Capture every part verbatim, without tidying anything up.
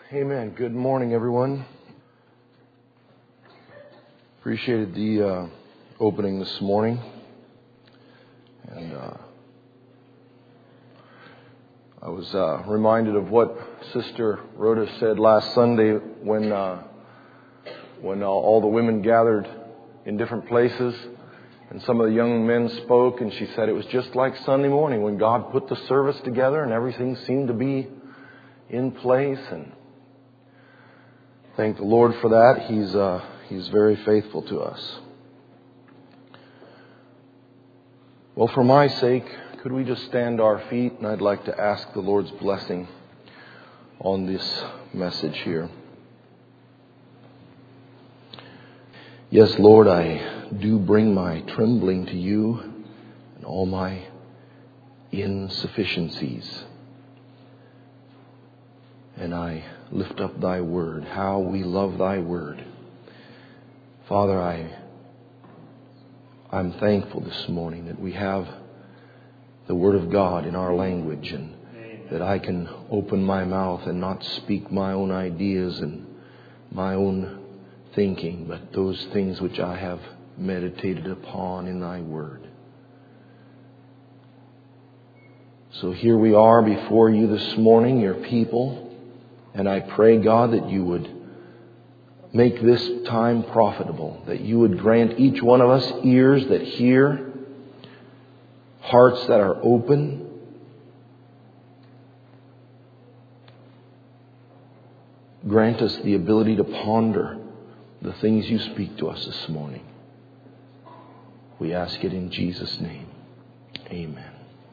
Amen. Good morning, everyone. Appreciated the uh, opening this morning. And uh, I was uh, reminded of what Sister Rhoda said last Sunday when uh, when uh, all the women gathered in different places and some of the young men spoke, and she said it was just like Sunday morning when God put the service together and everything seemed to be in place. And thank the Lord for that. He's uh, He's very faithful to us. Well, for my sake, could we just stand to our feet, and I'd like to ask the Lord's blessing on this message here. Yes, Lord, I do bring my trembling to you and all my insufficiencies. And I lift up thy word. How we love thy word. Father, I, I'm thankful this morning that we have the word of God in our language, and that I can open my mouth and not speak my own ideas and my own thinking, but those things which I have meditated upon in thy word. So here we are before you this morning, your people, and I pray, God, that you would make this time profitable, that you would grant each one of us ears that hear, hearts that are open, grant us the ability to ponder the things you speak to us this morning. We ask it in Jesus' name. Amen.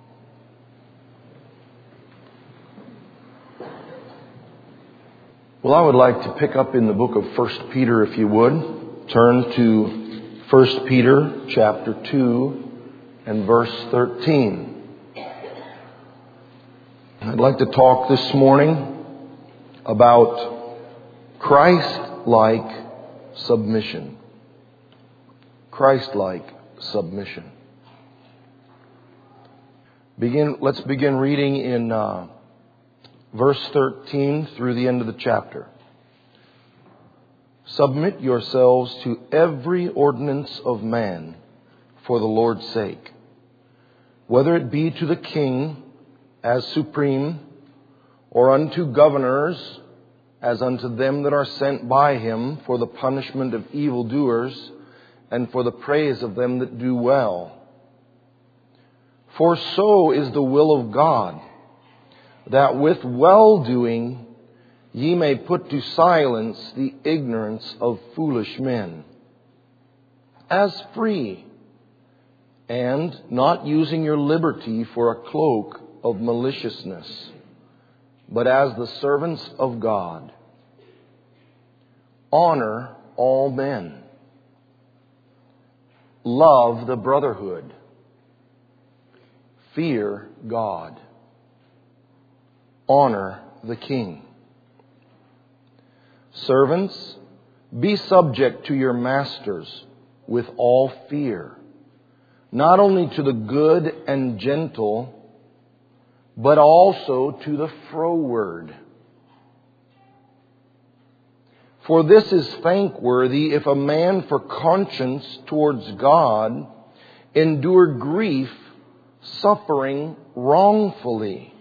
Well, I would like to pick up in the book of First Peter, if you would. Turn to First Peter chapter two and verse thirteen. I'd like to talk this morning about Christ-like submission. Christ-like submission. Begin. Let's begin reading in uh, verse thirteen through the end of the chapter. Submit yourselves to every ordinance of man for the Lord's sake, whether it be to the king as supreme, or unto governors as unto them that are sent by him for the punishment of evildoers and for the praise of them that do well. For so is the will of God, that with well-doing ye may put to silence the ignorance of foolish men, as free, and not using your liberty for a cloak of maliciousness, but as the servants of God. Honor all men. Love the brotherhood. Fear God. Honor the king. Servants, be subject to your masters with all fear, not only to the good and gentle, but also to the froward. For this is thankworthy, if a man for conscience towards God endure grief, suffering wrongfully.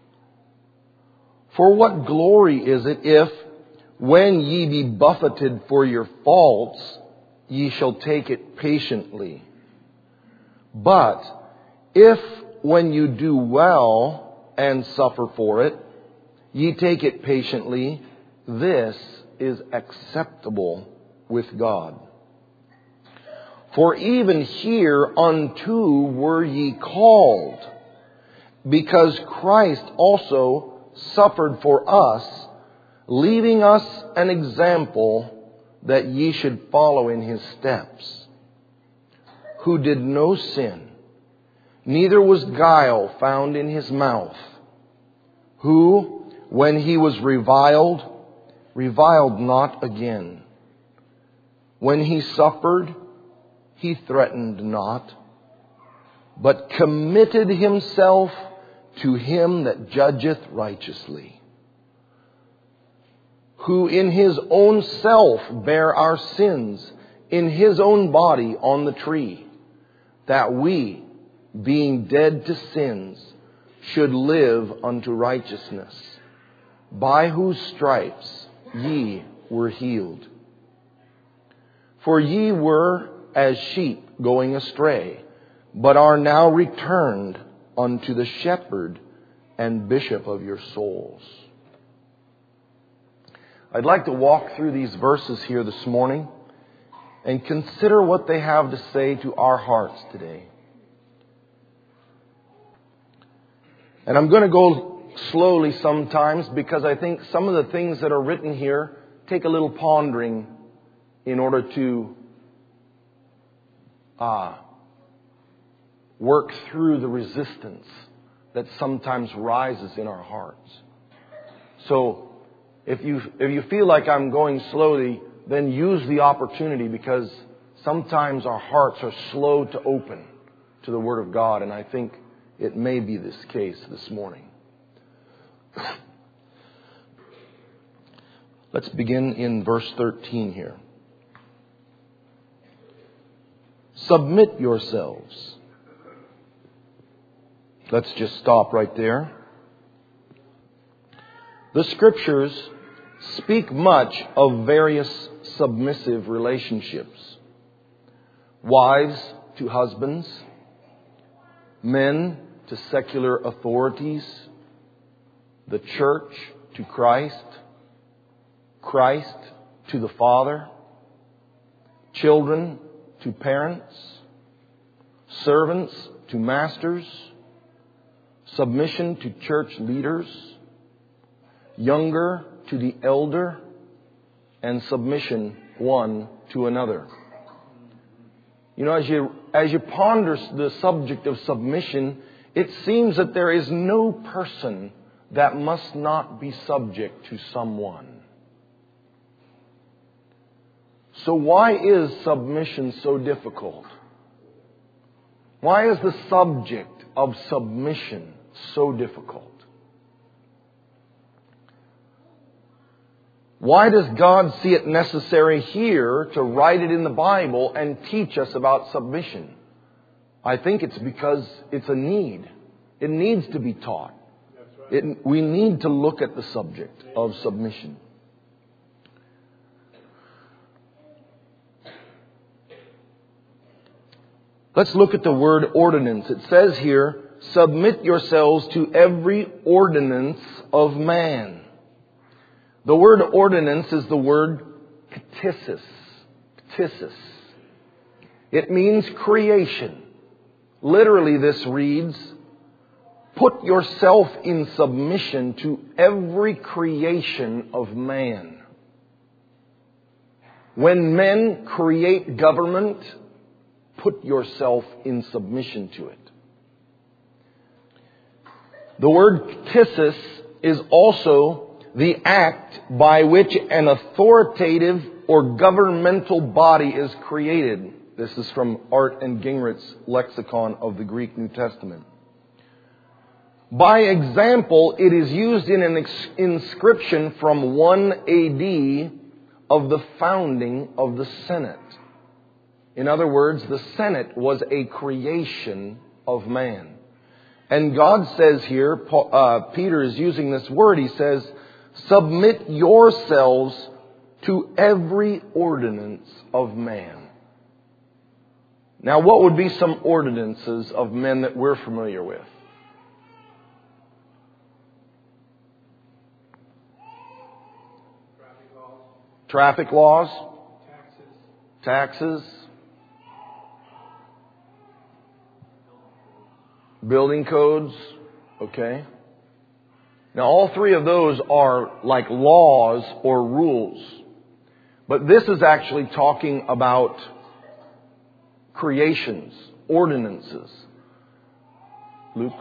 For what glory is it if, when ye be buffeted for your faults, ye shall take it patiently? But if, when you do well and suffer for it, ye take it patiently, this is acceptable with God. For even hereunto were ye called, because Christ also suffered for us, leaving us an example that ye should follow in his steps, who did no sin, neither was guile found in his mouth, who, when he was reviled, reviled not again. When he suffered, he threatened not, but committed himself to him that judgeth righteously, who in His own self bare our sins in His own body on the tree, that we, being dead to sins, should live unto righteousness, by whose stripes ye were healed. For ye were as sheep going astray, but are now returned unto the shepherd and bishop of your souls. I'd like to walk through these verses here this morning and consider what they have to say to our hearts today. And I'm going to go slowly sometimes because I think some of the things that are written here take a little pondering in order to uh, work through the resistance that sometimes rises in our hearts. So if you if you feel like I'm going slowly, then use the opportunity, because sometimes our hearts are slow to open to the Word of God, and I think it may be this case this morning. Let's begin in verse thirteen here. Submit yourselves. Let's just stop right there. The Scriptures speak much of various submissive relationships. Wives to husbands, men to secular authorities, the church to Christ, Christ to the Father, children to parents, servants to masters, submission to church leaders, younger to the elder, and submission one to another. You know, as you as you ponder the subject of submission, it seems that there is no person that must not be subject to someone. So why is submission so difficult? Why is the subject of submission so difficult? Why does God see it necessary here to write it in the Bible and teach us about submission? I think it's because it's a need. It needs to be taught. It, we need to look at the subject of submission. Let's look at the word ordinance. It says here, submit yourselves to every ordinance of man. The word ordinance is the word ktisis. Ktisis. It means creation. Literally this reads, put yourself in submission to every creation of man. When men create government, put yourself in submission to it. The word ktisis is also the act by which an authoritative or governmental body is created. This is from Art and Gingrich's lexicon of the Greek New Testament. By example, it is used in an inscription from one A D of the founding of the Senate. In other words, the Senate was a creation of man. And God says here, uh, Peter is using this word, he says, submit yourselves to every ordinance of man. Now, what would be some ordinances of men that we're familiar with? Traffic laws. Traffic laws. Taxes. Taxes. Building codes. Okay. Now, all three of those are like laws or rules. But this is actually talking about creations, ordinances. Luke?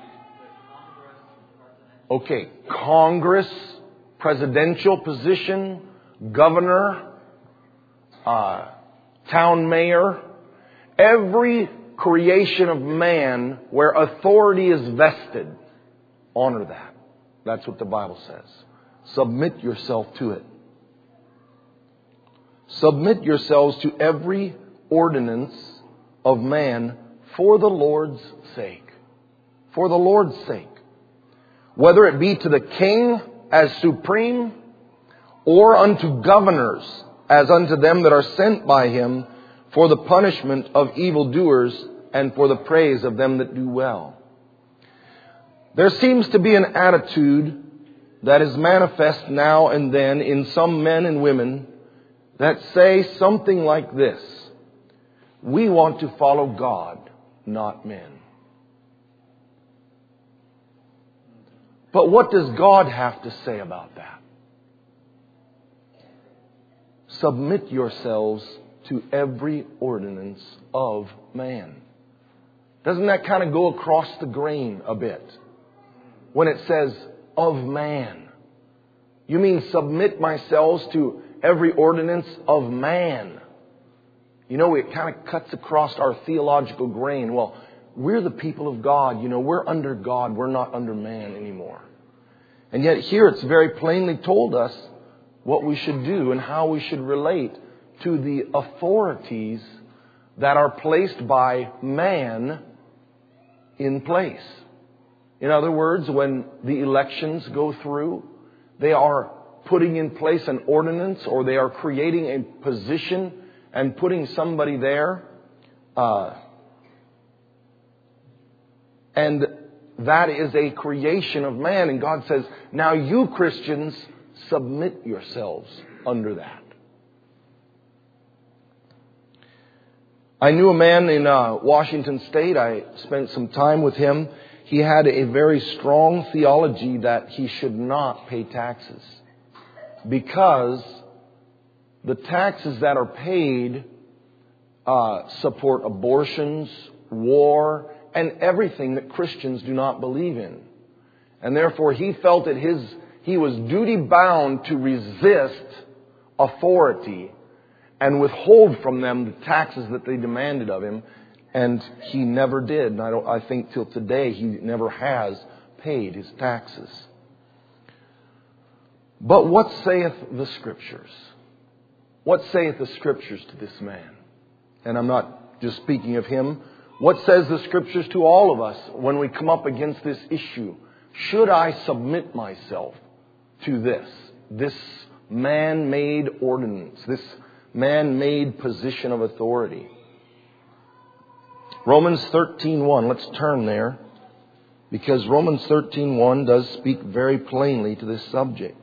Okay. Congress, presidential position, governor, uh, town mayor. Every creation of man where authority is vested, honor that. That's what the Bible says. Submit yourself to it. Submit yourselves to every ordinance of man for the Lord's sake. For the Lord's sake. Whether it be to the king as supreme, or unto governors as unto them that are sent by him, for the punishment of evildoers and for the praise of them that do well. There seems to be an attitude that is manifest now and then in some men and women that say something like this: we want to follow God, not men. But what does God have to say about that? Submit yourselves to every ordinance of man. Doesn't that kind of go across the grain a bit when it says of man? You mean submit myself to every ordinance of man. You know, it kind of cuts across our theological grain. Well, we're the people of God. You know, we're under God. We're not under man anymore. And yet here it's very plainly told us what we should do and how we should relate to the authorities that are placed by man in place. In other words, when the elections go through, they are putting in place an ordinance, or they are creating a position and putting somebody there. Uh, and that is a creation of man. And God says, now you Christians, submit yourselves under that. I knew a man in uh, Washington State. I spent some time with him. He had a very strong theology that he should not pay taxes, because the taxes that are paid uh, support abortions, war, and everything that Christians do not believe in. And therefore he felt that his he was duty bound to resist authority and withhold from them the taxes that they demanded of him. And he never did. And I, don't, I think till today he never has paid his taxes. But what saith the Scriptures? What saith the Scriptures to this man? And I'm not just speaking of him. What says the Scriptures to all of us when we come up against this issue? Should I submit myself to this? This man-made ordinance, this man-made position of authority. Romans thirteen one, let's turn there, because Romans thirteen one does speak very plainly to this subject.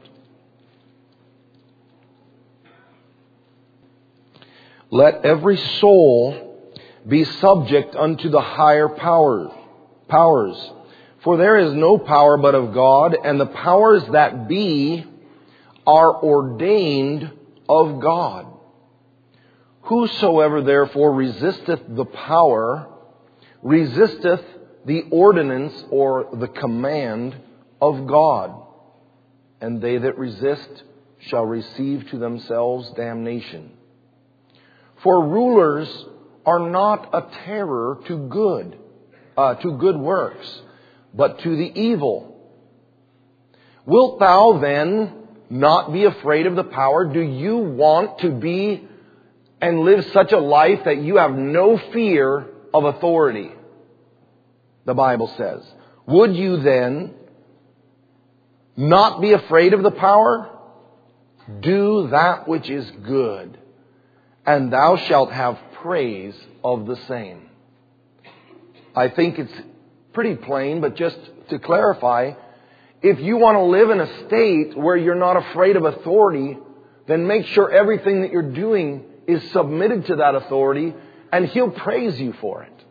Let every soul be subject unto the higher power, powers. For there is no power but of God, and the powers that be are ordained of God. Whosoever therefore resisteth the power, resisteth the ordinance or the command of God. And they that resist shall receive to themselves damnation. For rulers are not a terror to good, uh, to good works, but to the evil. Wilt thou then not be afraid of the power? Do you want to be and live such a life that you have no fear of authority? The Bible says. Would you then not be afraid of the power? Do that which is good, and thou shalt have praise of the same. I think it's pretty plain, but just to clarify, if you want to live in a state where you're not afraid of authority, then make sure everything that you're doing is submitted to that authority, and He'll praise you for it.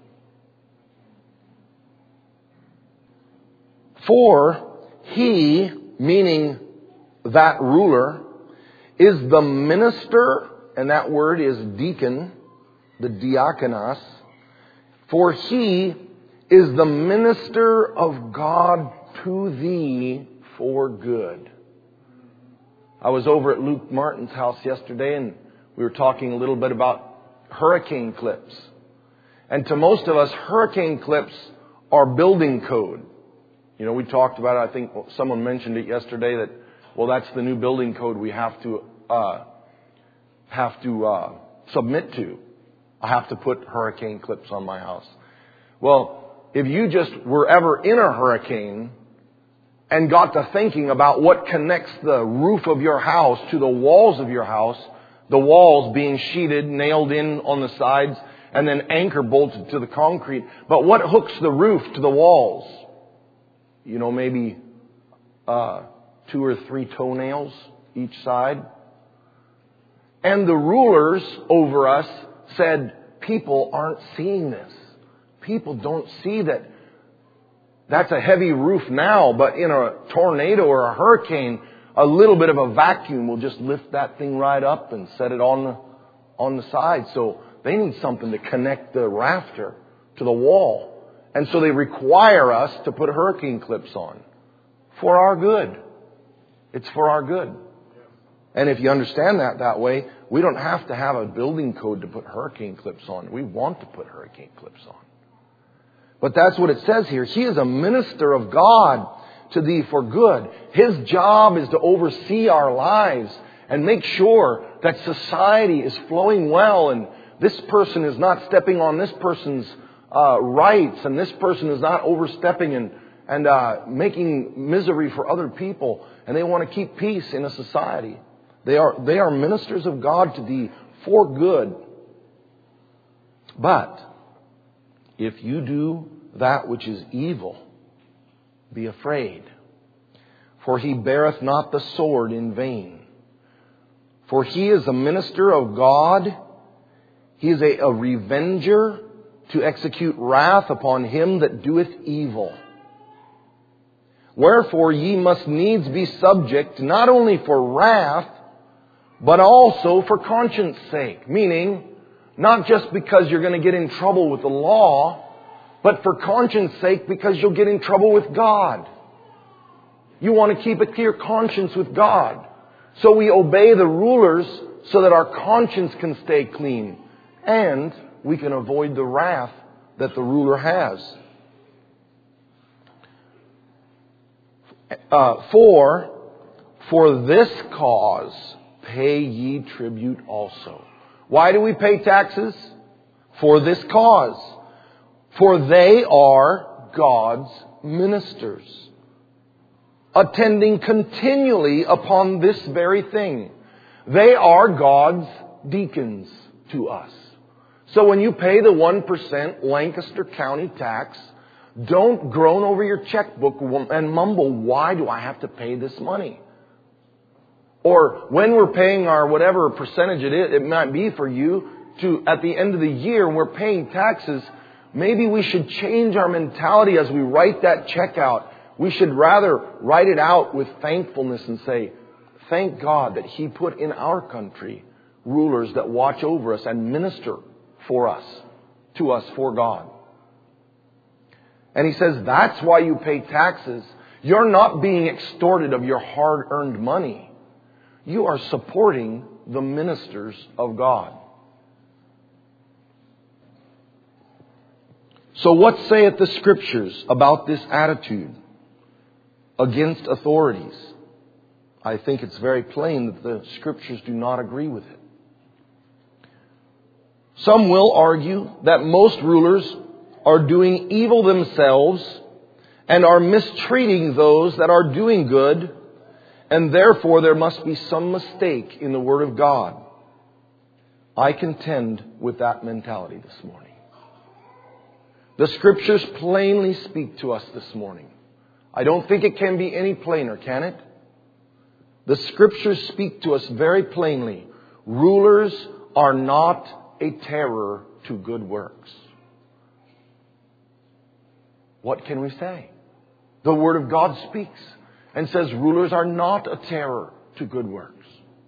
For He, meaning that ruler, is the minister, and that word is deacon, the diakonos. For He is the minister of God to thee for good. I was over at Luke Martin's house yesterday, and we were talking a little bit about hurricane clips. And to most of us, hurricane clips are building code. You know, we talked about it. I think someone mentioned it yesterday that, well, that's the new building code we have to uh, have to uh, submit to. I have to put hurricane clips on my house. Well, if you just were ever in a hurricane and got to thinking about what connects the roof of your house to the walls of your house, the walls being sheeted, nailed in on the sides, and then anchor bolted to the concrete. But what hooks the roof to the walls? You know, maybe uh, two or three toenails each side. And the rulers over us said, people aren't seeing this. People don't see that that's a heavy roof now, but in a tornado or a hurricane, a little bit of a vacuum will just lift that thing right up and set it on the, on the side. So they need something to connect the rafter to the wall. And so they require us to put hurricane clips on for our good. It's for our good. And if you understand that that way, we don't have to have a building code to put hurricane clips on. We want to put hurricane clips on. But that's what it says here. He is a minister of God to thee for good. His job is to oversee our lives and make sure that society is flowing well, and this person is not stepping on this person's uh, rights, and this person is not overstepping and, and uh, making misery for other people. And they want to keep peace in a society. They are, they are ministers of God to thee for good. But if you do that which is evil, be afraid. For he beareth not the sword in vain. For he is a minister of God. He is a, a revenger to execute wrath upon him that doeth evil. Wherefore ye must needs be subject, not only for wrath, but also for conscience sake. Meaning, not just because you're going to get in trouble with the law, but for conscience sake, because you'll get in trouble with God. You want to keep a clear conscience with God. So we obey the rulers so that our conscience can stay clean. And we can avoid the wrath that the ruler has. Uh, for, for this cause pay ye tribute also. Why do we pay taxes? For this cause. For they are God's ministers, attending continually upon this very thing. They are God's deacons to us. So when you pay the one percent Lancaster County tax, don't groan over your checkbook and mumble, why do I have to pay this money? Or when we're paying our whatever percentage it is, it might be for you, to at the end of the year when we're paying taxes, maybe we should change our mentality as we write that check out. We should rather write it out with thankfulness and say, thank God that He put in our country rulers that watch over us and minister for us, to us for God. And he says that's why you pay taxes. You're not being extorted of your hard-earned money. You are supporting the ministers of God. So what saith the Scriptures about this attitude against authorities? I think it's very plain that the Scriptures do not agree with it. Some will argue that most rulers are doing evil themselves and are mistreating those that are doing good, and therefore there must be some mistake in the Word of God. I contend with that mentality this morning. The Scriptures plainly speak to us this morning. I don't think it can be any plainer, can it? The Scriptures speak to us very plainly. Rulers are not a terror to good works. What can we say? The Word of God speaks and says rulers are not a terror to good works.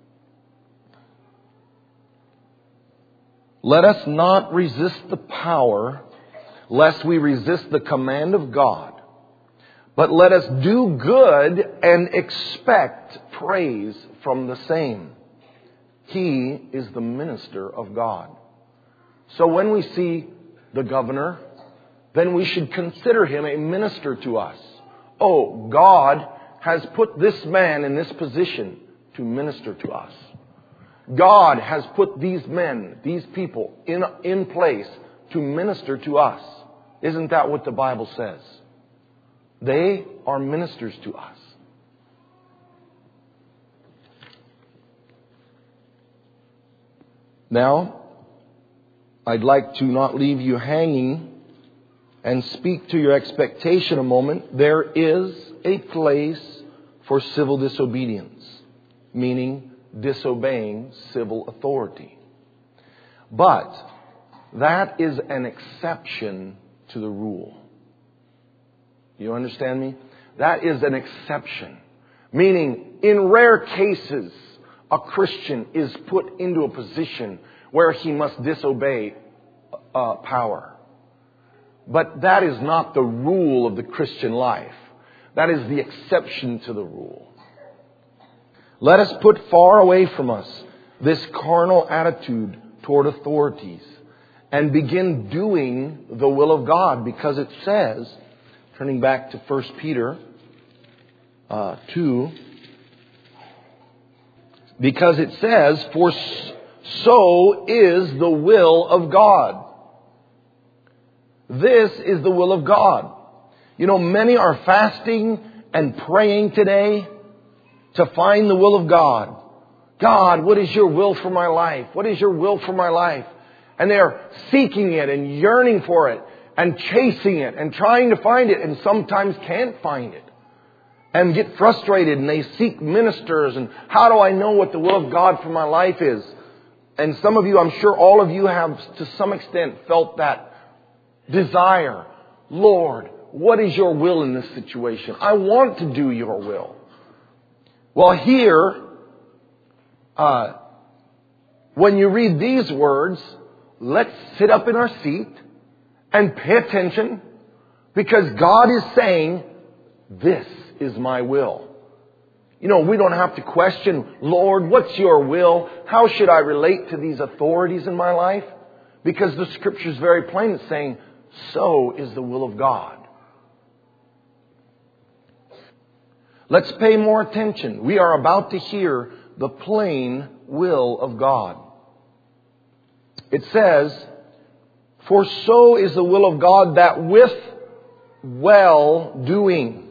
Let us not resist the power, lest we resist the command of God. But let us do good and expect praise from the same. He is the minister of God. So when we see the governor, then we should consider him a minister to us. Oh, God has put this man in this position to minister to us. God has put these men, these people in, in place to minister to us. Isn't that what the Bible says? They are ministers to us. Now, I'd like to not leave you hanging and speak to your expectation a moment. There is a place for civil disobedience, meaning disobeying civil authority. But that is an exception to the rule. You understand me? That is an exception. Meaning, in rare cases, a Christian is put into a position where he must disobey uh, power. But that is not the rule of the Christian life. That is the exception to the rule. Let us put far away from us this carnal attitude toward authorities and begin doing the will of God, because it says, turning back to First Peter uh, two, because it says, for so is the will of God. This is the will of God. You know, many are fasting and praying today to find the will of God. God, what is your will for my life? What is your will for my life? And they're seeking it and yearning for it and chasing it and trying to find it, and sometimes can't find it. And get frustrated, and they seek ministers, and how do I know what the will of God for my life is? And some of you, I'm sure all of you have to some extent felt that desire. Lord, what is your will in this situation? I want to do your will. Well, here, uh, when you read these words, let's sit up in our seat and pay attention, because God is saying, this is my will. You know, we don't have to question, Lord, what's your will? How should I relate to these authorities in my life? Because the Scripture is very plain. It's saying, so is the will of God. Let's pay more attention. We are about to hear the plain will of God. It says, for so is the will of God, that with well-doing.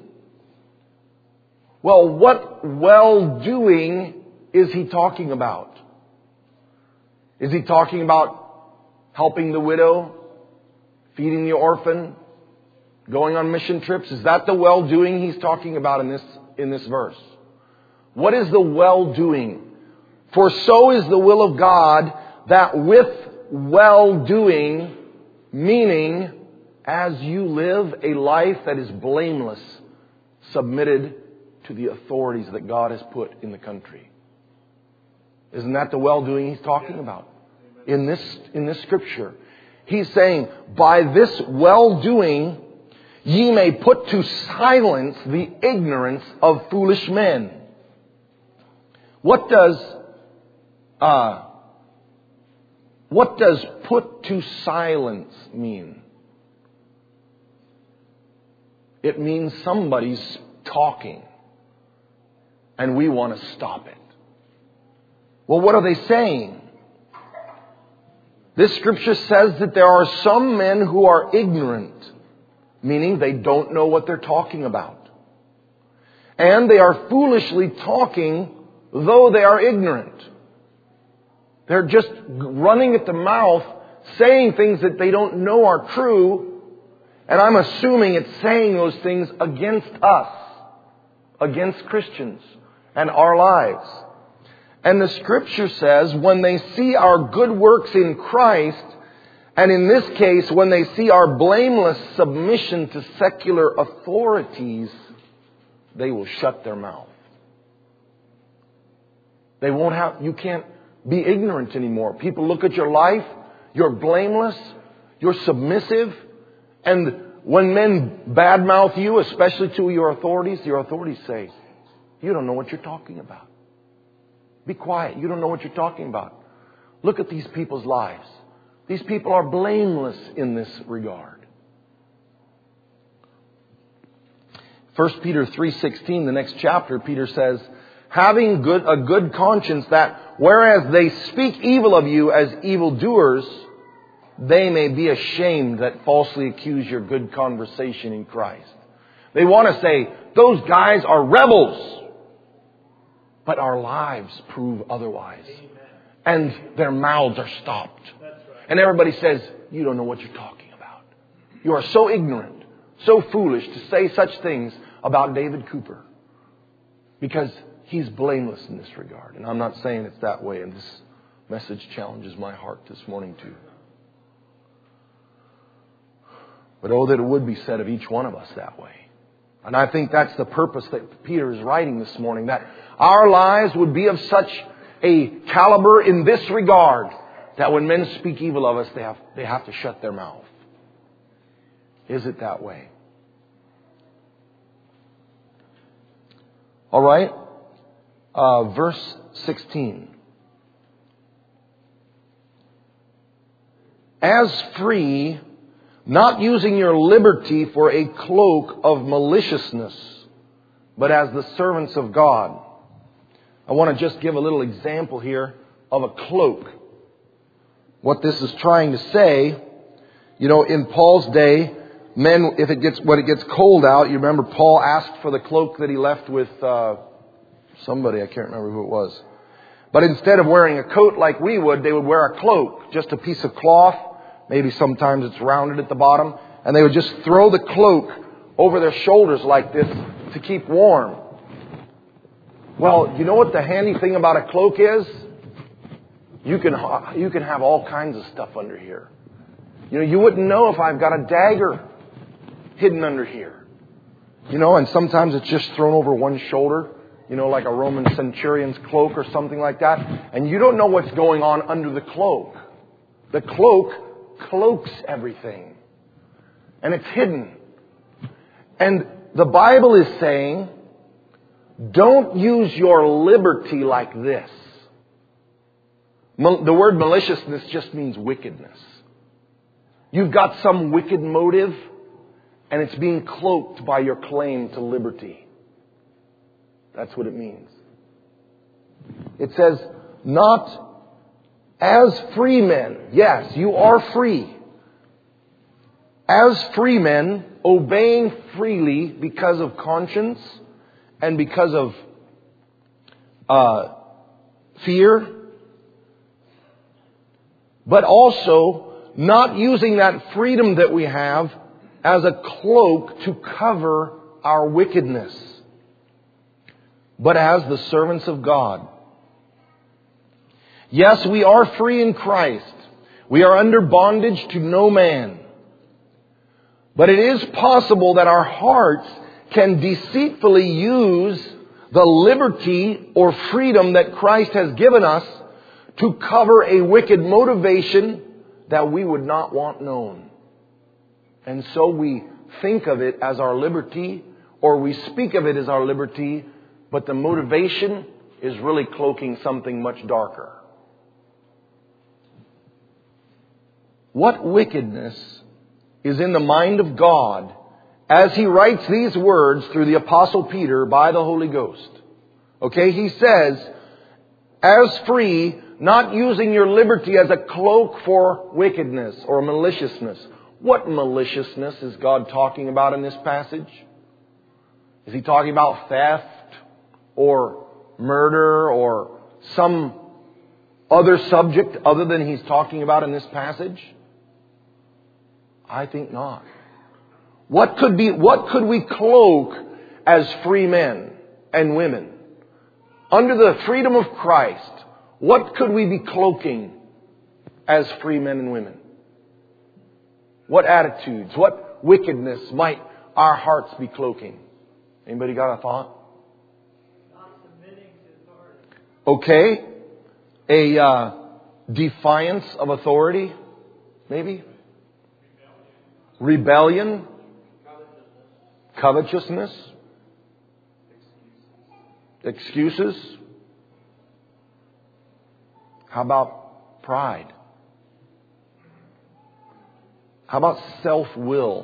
Well, what well-doing is he talking about? Is he talking about helping the widow, feeding the orphan, going on mission trips? Is that the well-doing he's talking about in this, in this verse? What is the well-doing? For so is the will of God, that with well-doing, meaning as you live a life that is blameless, submitted to the authorities that God has put in the country. Isn't that the well-doing he's talking about? In this, in this scripture, he's saying, by this well-doing, ye may put to silence the ignorance of foolish men. What does, uh, what does put to silence mean? It means somebody's talking, and we want to stop it. Well, what are they saying? This scripture says that there are some men who are ignorant, meaning they don't know what they're talking about. And they are foolishly talking, though they are ignorant. They're just running at the mouth, saying things that they don't know are true. And I'm assuming it's saying those things against us, against Christians and our lives. And the scripture says, when they see our good works in Christ, and in this case, when they see our blameless submission to secular authorities, they will shut their mouth. They won't have, you can't be ignorant anymore. People look at your life, you're blameless, you're submissive, and when men badmouth you, especially to your authorities, your authorities say, you don't know what you're talking about. Be quiet. You don't know what you're talking about. Look at these people's lives. These people are blameless in this regard. First Peter three sixteen, the next chapter, Peter says, having good, a good conscience, that whereas they speak evil of you as evildoers, they may be ashamed that falsely accuse your good conversation in Christ. They want to say, those guys are rebels. But our lives prove otherwise. And their mouths are stopped. And everybody says, you don't know what you're talking about. You are so ignorant, so foolish to say such things about David Cooper. Because he's blameless in this regard. And I'm not saying it's that way. And this message challenges my heart this morning too. But oh, that it would be said of each one of us that way. And I think that's the purpose that Peter is writing this morning. That our lives would be of such a caliber in this regard that when men speak evil of us, they have, they have to shut their mouth. Is it that way? All right. Uh, verse sixteen. As free, not using your liberty for a cloak of maliciousness, but as the servants of God. I want to just give a little example here of a cloak. What this is trying to say, you know, in Paul's day, men, if it gets, when it gets cold out, you remember Paul asked for the cloak that he left with uh, somebody, I can't remember who it was. But instead of wearing a coat like we would, they would wear a cloak, just a piece of cloth. Maybe sometimes it's rounded at the bottom. And they would just throw the cloak over their shoulders like this to keep warm. Well, you know what the handy thing about a cloak is? You can, you can have all kinds of stuff under here. You know, you wouldn't know if I've got a dagger hidden under here. You know, and sometimes it's just thrown over one shoulder. You know, like a Roman centurion's cloak or something like that. And you don't know what's going on under the cloak. The cloak cloaks everything. And it's hidden. And the Bible is saying, don't use your liberty like this. The word maliciousness just means wickedness. You've got some wicked motive, and it's being cloaked by your claim to liberty. That's what it means. It says, not as free men. Yes, you are free. As free men, obeying freely because of conscience and because of uh, fear. But also not using that freedom that we have as a cloak to cover our wickedness, but as the servants of God. Yes, we are free in Christ. We are under bondage to no man. But it is possible that our hearts can deceitfully use the liberty or freedom that Christ has given us to cover a wicked motivation that we would not want known. And so we think of it as our liberty, or we speak of it as our liberty, but the motivation is really cloaking something much darker. What wickedness is in the mind of God as He writes these words through the Apostle Peter by the Holy Ghost? Okay, he says, as free, not using your liberty as a cloak for wickedness or maliciousness. What maliciousness is God talking about in this passage? Is He talking about theft or murder or some other subject other than He's talking about in this passage? I think not. What could be, what could we cloak as free men and women? Under the freedom of Christ, what could we be cloaking as free men and women? What attitudes, what wickedness might our hearts be cloaking? Anybody got a thought? Not submitting to authority. Okay. A uh, defiance of authority, maybe? Rebellion. Covetousness. Excuses. How about pride? How about self-will?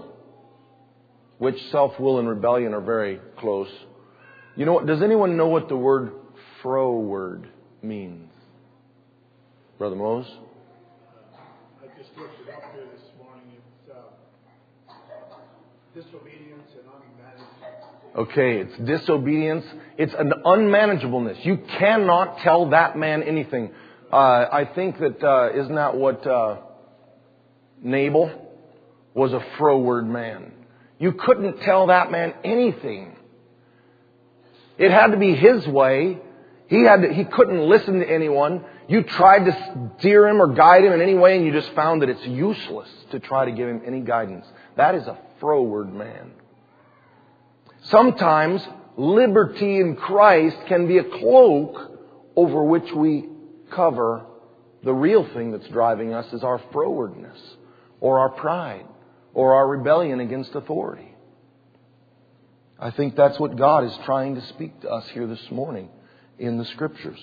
Which self-will and rebellion are very close. You know what? Does anyone know what the word froward means. Brother Mose? I just looked it up here this morning. It's uh, disobedience and unmanaged. Okay, it's disobedience. It's an unmanageableness. You cannot tell that man anything. Uh, I think that, uh, isn't that what uh, Nabal was, a froward man. You couldn't tell that man anything. It had to be his way. He had to, he couldn't listen to anyone. You tried to steer him or guide him in any way, and you just found that it's useless to try to give him any guidance. That is a froward man. Sometimes liberty in Christ can be a cloak over which we cover the real thing that's driving us, is our frowardness or our pride or our rebellion against authority. I think that's what God is trying to speak to us here this morning in the Scriptures.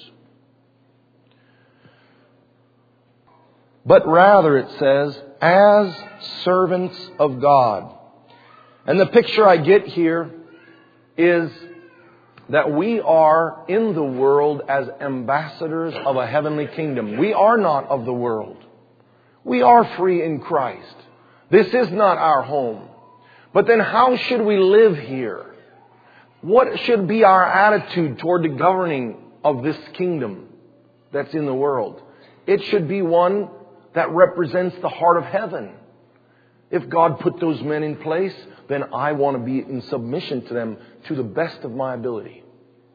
But rather, it says, as servants of God. And the picture I get here is that we are in the world as ambassadors of a heavenly kingdom. We are not of the world. We are free in Christ. This is not our home. But then how should we live here? What should be our attitude toward the governing of this kingdom that's in the world? It should be one that represents the heart of heaven. If God put those men in place, then I want to be in submission to them to the best of my ability.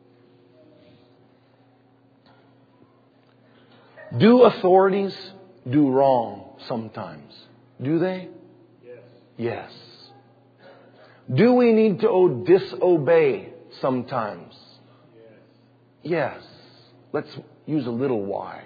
Do authorities do wrong sometimes? Do they? Yes. Yes. Do we need to disobey sometimes? Yes. Yes. Let's use a little why.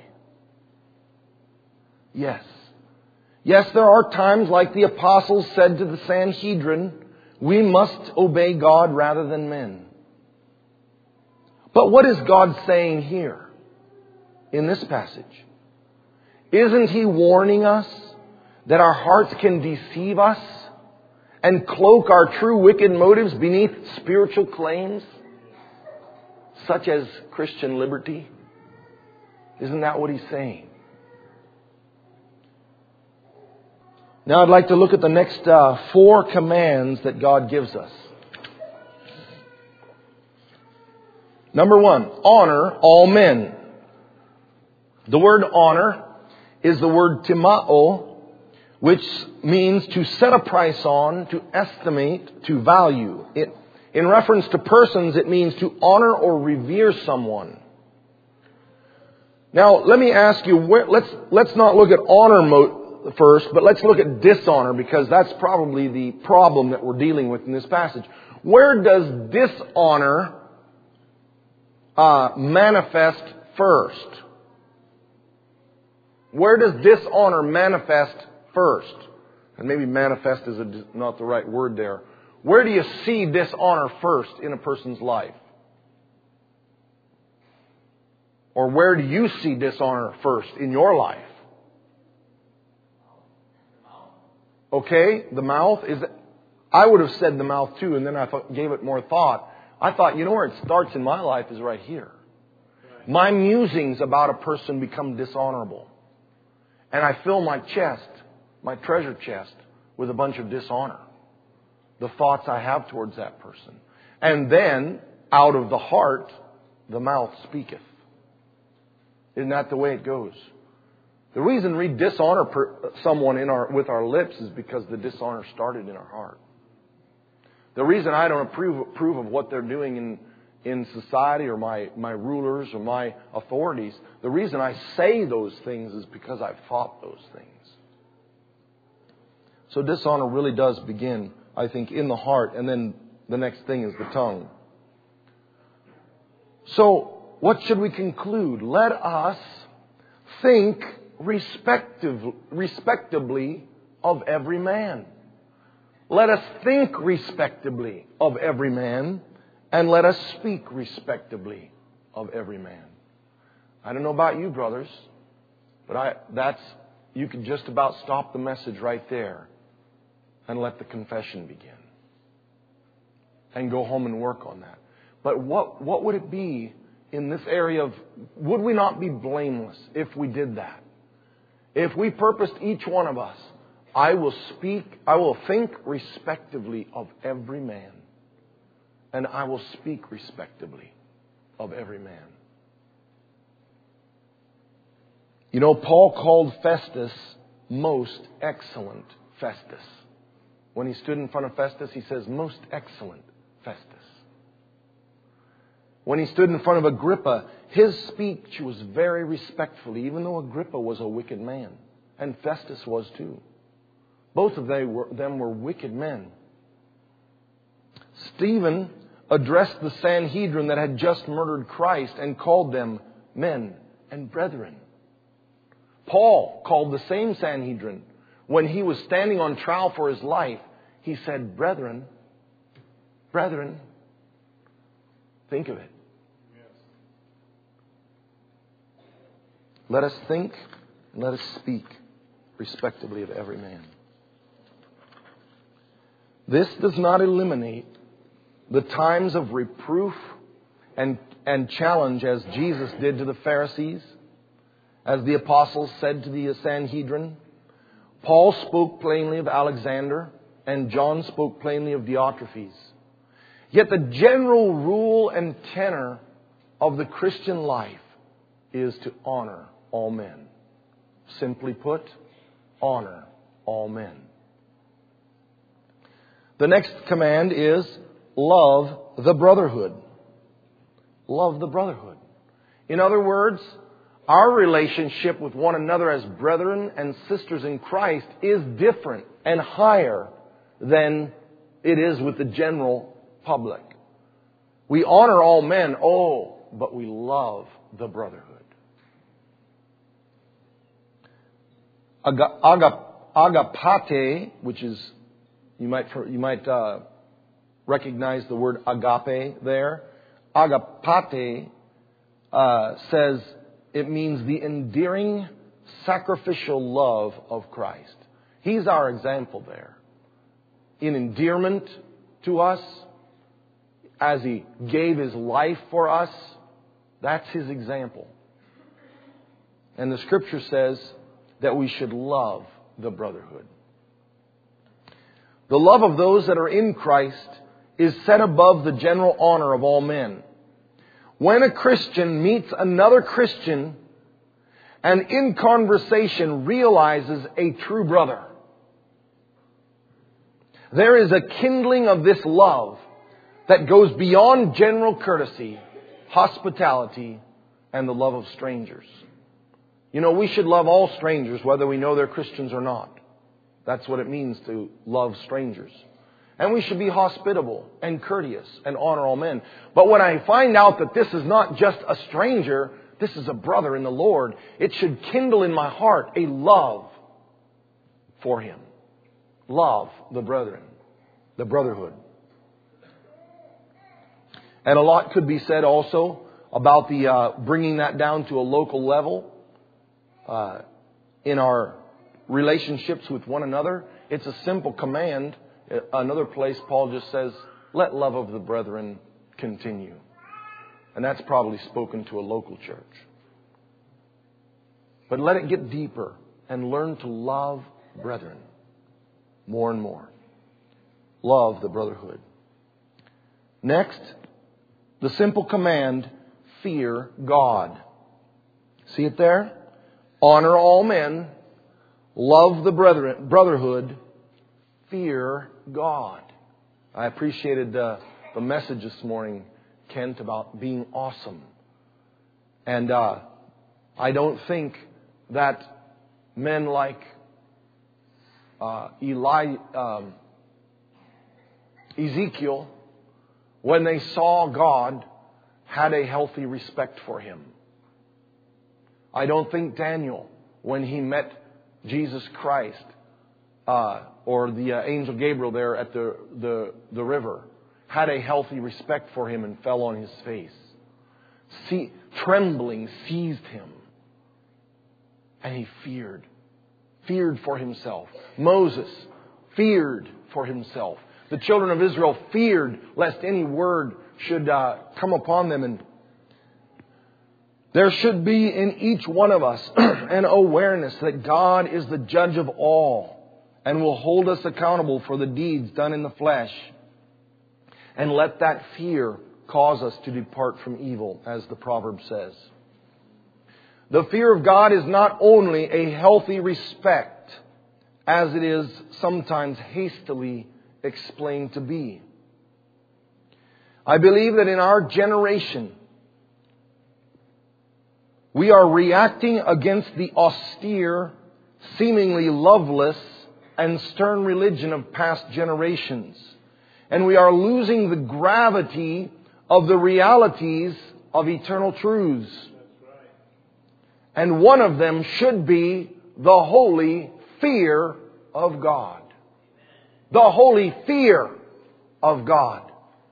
Yes. Yes, there are times, like the apostles said to the Sanhedrin, we must obey God rather than men. But what is God saying here in this passage? Isn't He warning us that our hearts can deceive us and cloak our true wicked motives beneath spiritual claims, such as Christian liberty? Isn't that what He's saying? Now I'd like to look at the next uh, four commands that God gives us. Number one, honor all men. The word honor is the word timao, which means to set a price on, to estimate, to value. It, in reference to persons, it means to honor or revere someone. Now, let me ask you, where, let's, let's not look at honor mo- first, but let's look at dishonor, because that's probably the problem that we're dealing with in this passage. Where does dishonor uh, manifest first? Where does dishonor manifest first? And maybe manifest is a, not the right word there. Where do you see dishonor first in a person's life? Or where do you see dishonor first in your life? Okay, the mouth is. I would have said the mouth too, and then I thought, gave it more thought. I thought, you know where it starts in my life is right here. My musings about a person become dishonorable. And I fill my chest, my treasure chest, with a bunch of dishonor. The thoughts I have towards that person. And then, out of the heart, the mouth speaketh. Isn't that the way it goes? The reason we dishonor per, someone in our, with our lips is because the dishonor started in our heart. The reason I don't approve, approve of what they're doing in, in society or my, my rulers or my authorities, the reason I say those things is because I've thought those things. So dishonor really does begin, I think, in the heart, and then the next thing is the tongue. So, what should we conclude? Let us think respective, respectably of every man. Let us think respectably of every man, and let us speak respectably of every man. I don't know about you, brothers, but I, that's, you can just about stop the message right there and let the confession begin. And go home and work on that. But what, what would it be in this area of, would we not be blameless if we did that? If we purposed each one of us, I will speak, I will think respectively of every man, and I will speak respectively of every man. You know, Paul called Festus most excellent Festus. When he stood in front of Festus, he says, most excellent Festus. When he stood in front of Agrippa, his speech was very respectful, even though Agrippa was a wicked man. And Festus was too. Both of them were, them were wicked men. Stephen addressed the Sanhedrin that had just murdered Christ and called them men and brethren. Paul called the same Sanhedrin when he was standing on trial for his life. He said, brethren, brethren, think of it. Yes. Let us think and let us speak respectively of every man. This does not eliminate the times of reproof and, and challenge as Jesus did to the Pharisees, as the apostles said to the Sanhedrin. Paul spoke plainly of Alexander, and John spoke plainly of Diotrephes. Yet the general rule and tenor of the Christian life is to honor all men. Simply put, honor all men. The next command is love the brotherhood. Love the brotherhood. In other words, our relationship with one another as brethren and sisters in Christ is different and higher than it is with the general public. We honor all men, oh, but we love the brotherhood. Aga, aga, agapate, which is, you might you might uh, recognize the word agape there. Agapate uh, says it means the endearing, sacrificial love of Christ. He's our example there. In endearment to us, as He gave His life for us, that's His example. And the Scripture says that we should love the brotherhood. The love of those that are in Christ is set above the general honor of all men. When a Christian meets another Christian and in conversation realizes a true brother, there is a kindling of this love that goes beyond general courtesy, hospitality, and the love of strangers. You know, we should love all strangers, whether we know they're Christians or not. That's what it means to love strangers. And we should be hospitable and courteous and honor all men. But when I find out that this is not just a stranger, this is a brother in the Lord, it should kindle in my heart a love for him. Love the brethren, the brotherhood. And a lot could be said also about the uh, bringing that down to a local level uh, in our relationships with one another. It's a simple command. Another place Paul just says, let love of the brethren continue. And that's probably spoken to a local church. But let it get deeper and learn to love brethren more and more. Love the brotherhood. Next, the simple command, fear God. See it there? Honor all men. Love the brethren, brotherhood. Fear God. I appreciated uh, the message this morning, Kent, about being awesome. And uh, I don't think that men like uh, Eli, um, Ezekiel, when they saw God, had a healthy respect for Him. I don't think Daniel, when he met Jesus Christ, uh, or the uh, angel Gabriel there at the, the, the river, had a healthy respect for him and fell on his face. See, trembling seized him. And he feared. Feared for himself. Moses feared for himself. The children of Israel feared lest any word should uh, come upon them and There should be in each one of us an awareness that God is the judge of all and will hold us accountable for the deeds done in the flesh. And let that fear cause us to depart from evil, as the proverb says. The fear of God is not only a healthy respect, as it is sometimes hastily explained to be. I believe that in our generation, we are reacting against the austere, seemingly loveless, and stern religion of past generations. And we are losing the gravity of the realities of eternal truths. And one of them should be the holy fear of God. The holy fear of God.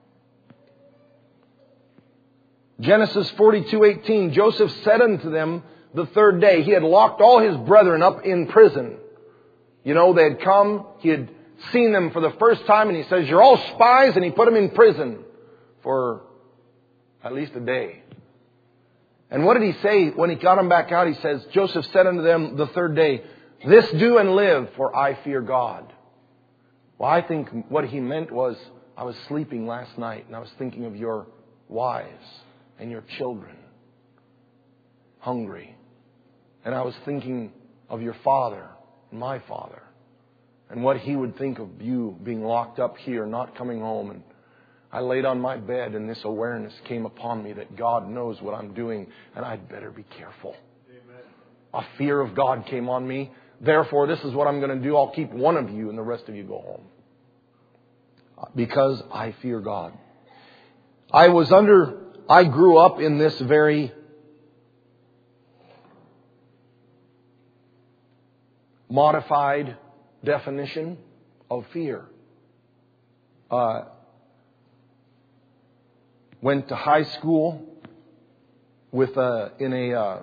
Genesis forty-two eighteen, Joseph said unto them the third day. He had locked all his brethren up in prison. You know, they had come, he had seen them for the first time, and he says, you're all spies, and he put them in prison for at least a day. And what did he say when he got them back out? He says, Joseph said unto them the third day, this do and live, for I fear God. Well, I think what he meant was, I was sleeping last night, and I was thinking of your wives and your children, hungry. And I was thinking of your father, my father, and what he would think of you being locked up here, not coming home. And I laid on my bed, and this awareness came upon me that God knows what I'm doing, and I'd better be careful. Amen. A fear of God came on me. Therefore, this is what I'm going to do. I'll keep one of you, and the rest of you go home. Because I fear God. I was under, I grew up in this very modified definition of fear. Uh, went to high school with a, in a uh,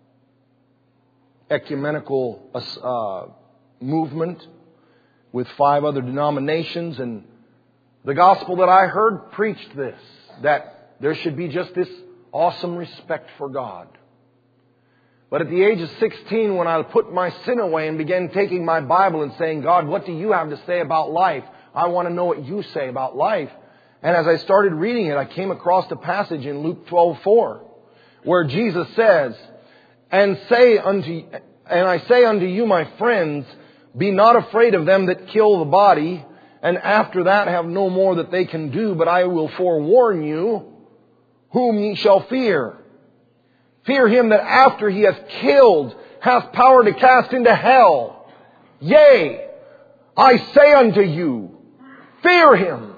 ecumenical uh, movement with five other denominations, and the gospel that I heard preached this, that there should be just this awesome respect for God. But at the age of sixteen, when I put my sin away and began taking my Bible and saying, God, what do you have to say about life? I want to know what you say about life. And as I started reading it, I came across a passage in Luke twelve four, where Jesus says, And say unto, and I say unto you, my friends, be not afraid of them that kill the body, and after that have no more that they can do, but I will forewarn you whom ye shall fear. Fear him that after he hath killed hath power to cast into hell. Yea, I say unto you, fear him.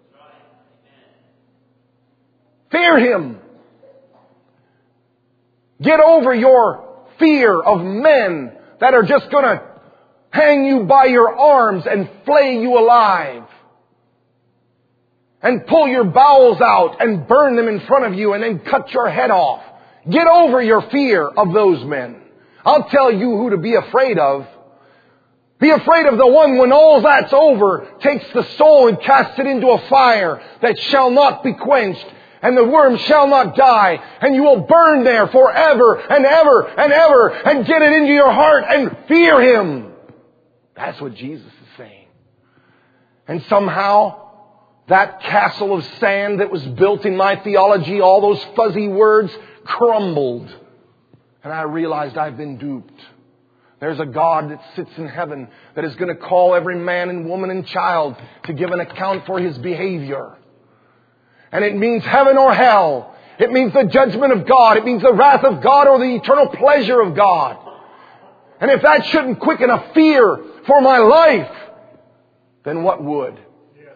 Fear him. Get over your fear of men that are just going to hang you by your arms and flay you alive. And pull your bowels out and burn them in front of you and then cut your head off. Get over your fear of those men. I'll tell you who to be afraid of. Be afraid of the one when all that's over takes the soul and casts it into a fire that shall not be quenched. And the worm shall not die. And you will burn there forever and ever and ever. And get it into your heart and fear him. That's what Jesus is saying. And somehow that castle of sand that was built in my theology, all those fuzzy words, crumbled. And I realized I've been duped. There's a God that sits in heaven that is going to call every man and woman and child to give an account for his behavior. And it means heaven or hell. It means the judgment of God. It means the wrath of God or the eternal pleasure of God. And if that shouldn't quicken a fear for my life, then what would? Yes.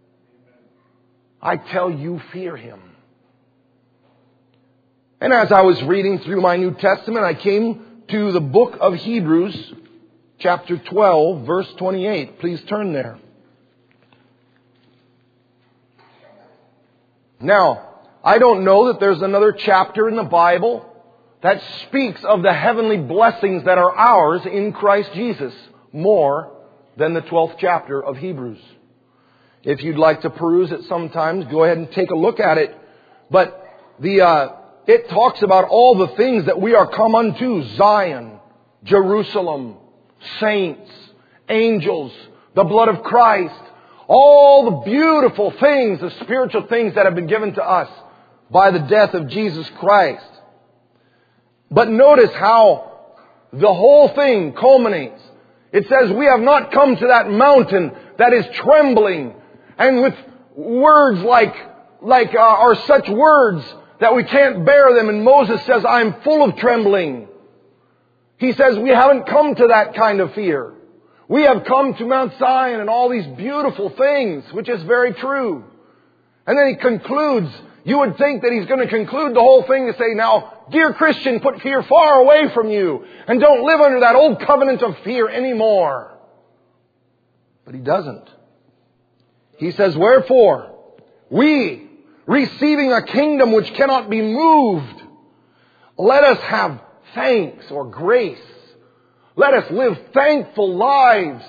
I tell you, fear him. And as I was reading through my New Testament, I came to the book of Hebrews, chapter twelve, verse twenty-eight. Please turn there. Now, I don't know that there's another chapter in the Bible that speaks of the heavenly blessings that are ours in Christ Jesus more than the twelfth chapter of Hebrews. If you'd like to peruse it sometimes, go ahead and take a look at it. But the uh, it talks about all the things that we are come unto. Zion, Jerusalem, saints, angels, the blood of Christ. All the beautiful things, the spiritual things that have been given to us by the death of Jesus Christ. But notice how the whole thing culminates. It says, we have not come to that mountain that is trembling, and with words like, like uh, are such words that we can't bear them. And Moses says, I'm full of trembling. He says, we haven't come to that kind of fear. We have come to Mount Zion and all these beautiful things, which is very true. And then he concludes, you would think that he's going to conclude the whole thing to say, now, dear Christian, put fear far away from you and don't live under that old covenant of fear anymore. But he doesn't. He says, wherefore, we, receiving a kingdom which cannot be moved, let us have thanks or grace. Let us live thankful lives,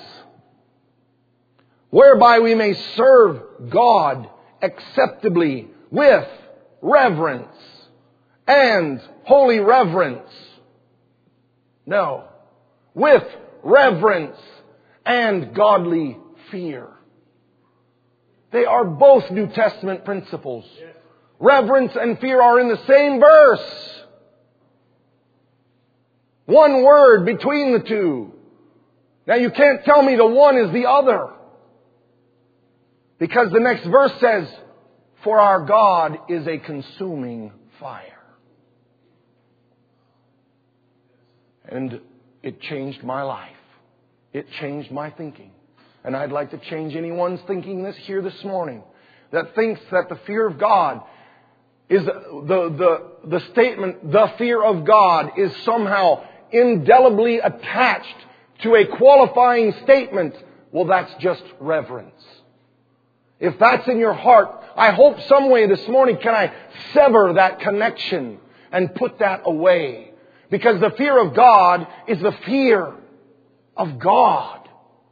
whereby we may serve God acceptably with reverence and holy reverence. No, with reverence and godly fear. They are both New Testament principles. Reverence and fear are in the same verse. One word between the two. Now you can't tell me the one is the other. Because the next verse says, for our God is a consuming fire. And it changed my life. It changed my thinking. And I'd like to change anyone's thinking this here this morning that thinks that the fear of God is the, the, the statement, the fear of God is somehow indelibly attached to a qualifying statement. Well, that's just reverence. If that's in your heart, I hope some way this morning can I sever that connection and put that away. Because the fear of God is the fear of God.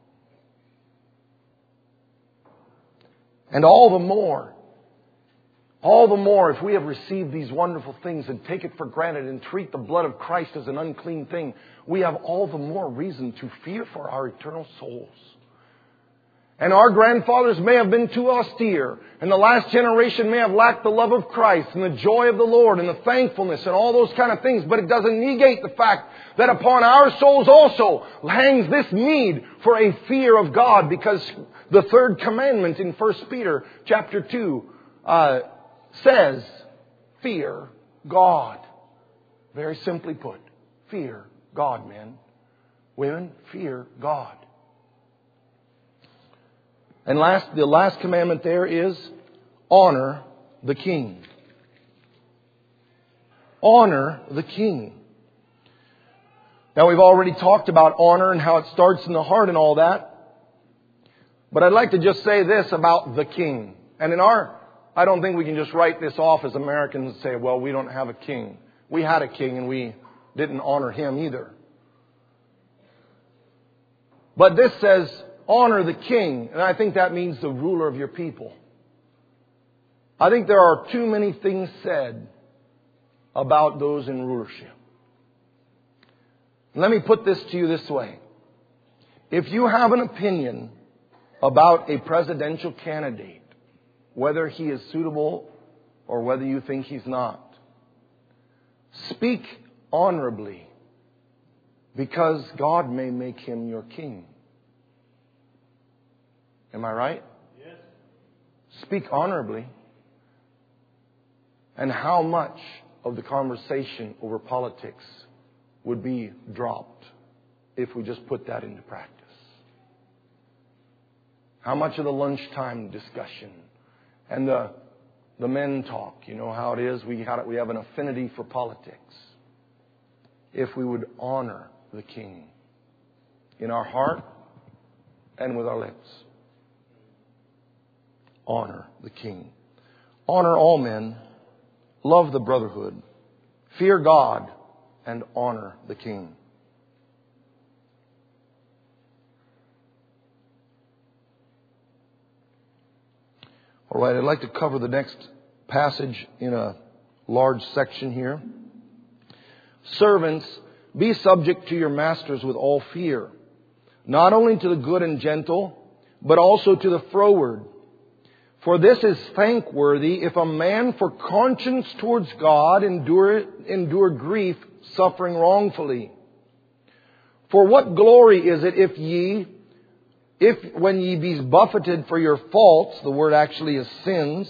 And all the more, all the more if we have received these wonderful things and take it for granted and treat the blood of Christ as an unclean thing, we have all the more reason to fear for our eternal souls. And our grandfathers may have been too austere, and the last generation may have lacked the love of Christ and the joy of the Lord and the thankfulness and all those kind of things, but it doesn't negate the fact that upon our souls also hangs this need for a fear of God, because the third commandment in First Peter chapter two uh, says, fear God. Very simply put, fear God, men. Women, fear God. And last, the last commandment there is honor the king. Honor the king. Now we've already talked about honor and how it starts in the heart and all that. But I'd like to just say this about the king. And in our, I don't think we can just write this off as Americans and say, well, we don't have a king. We had a king and we didn't honor him either. But this says, honor the king. And I think that means the ruler of your people. I think there are too many things said about those in rulership. Let me put this to you this way. If you have an opinion about a presidential candidate, whether he is suitable or whether you think he's not, speak honorably, because God may make him your king. Am I right? Yes. Speak honorably. And how much of the conversation over politics would be dropped if we just put that into practice? How much of the lunchtime discussion and the the men talk, you know how it is, we had, we have an affinity for politics. If we would honor the king in our heart and with our lips. Honor the king. Honor all men. Love the brotherhood. Fear God and honor the king. All right, I'd like to cover the next passage in a large section here. Servants, be subject to your masters with all fear, not only to the good and gentle, but also to the froward. For this is thankworthy if a man for conscience towards God endure, endure grief, suffering wrongfully. For what glory is it if ye, if when ye be buffeted for your faults, the word actually is sins,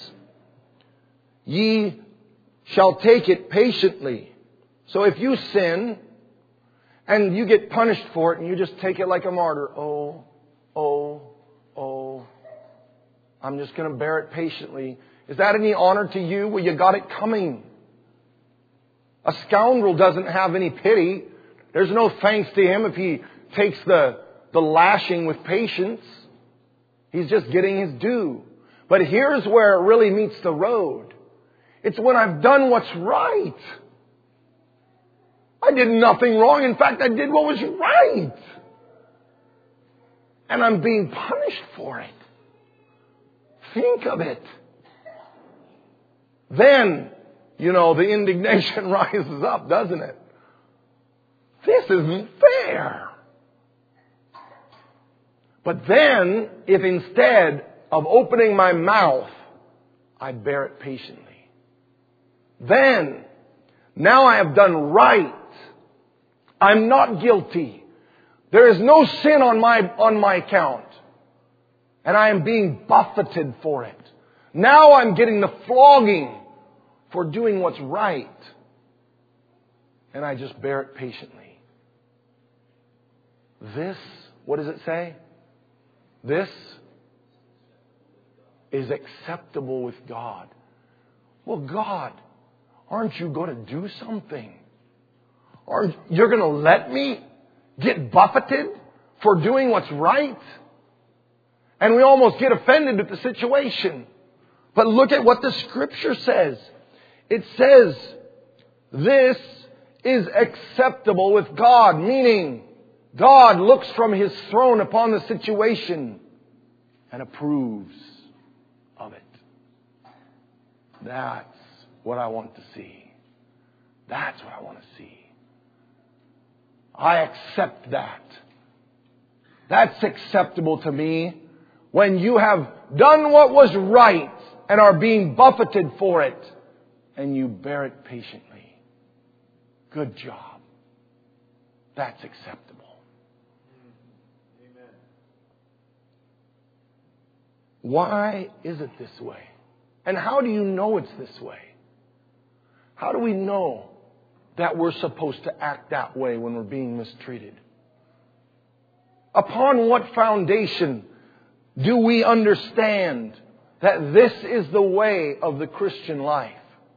ye shall take it patiently. So if you sin, and you get punished for it, and you just take it like a martyr, oh, oh, oh, I'm just going to bear it patiently. Is that any honor to you? Well, you got it coming. A scoundrel doesn't have any pity. There's no thanks to him if he takes the, the lashing with patience. He's just getting his due. But here's where it really meets the road. It's when I've done what's right. I did nothing wrong. In fact, I did what was right. And I'm being punished for it. Think of it. Then, you know, the indignation rises up, doesn't it? This isn't fair. But then, if instead of opening my mouth, I bear it patiently, then, now I have done right. I'm not guilty. There is no sin on my, on my account. And I am being buffeted for it. Now I'm getting the flogging for doing what's right. And I just bear it patiently. This, what does it say? This is acceptable with God. Well, God, aren't you going to do something? Aren't you're going to let me get buffeted for doing what's right? And we almost get offended at the situation. But look at what the Scripture says. It says, this is acceptable with God. Meaning, God looks from His throne upon the situation and approves of it. That's what I want to see. That's what I want to see. I accept that. That's acceptable to me. When you have done what was right and are being buffeted for it, and you bear it patiently. Good job. That's acceptable. Amen. Why is it this way? And how do you know it's this way? How do we know that we're supposed to act that way when we're being mistreated? Upon what foundation do we understand that this is the way of the Christian life?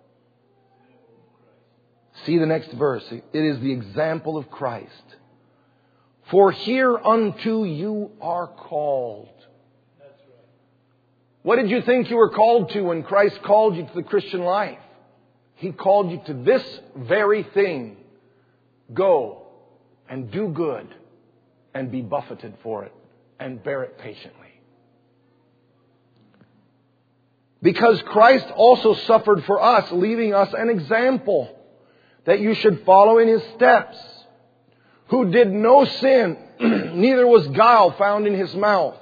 See the next verse. It is the example of Christ. For hereunto you are called. That's right. What did you think you were called to when Christ called you to the Christian life? He called you to this very thing. Go and do good and be buffeted for it and bear it patiently. Because Christ also suffered for us, leaving us an example that you should follow in His steps, who did no sin, neither was guile found in His mouth,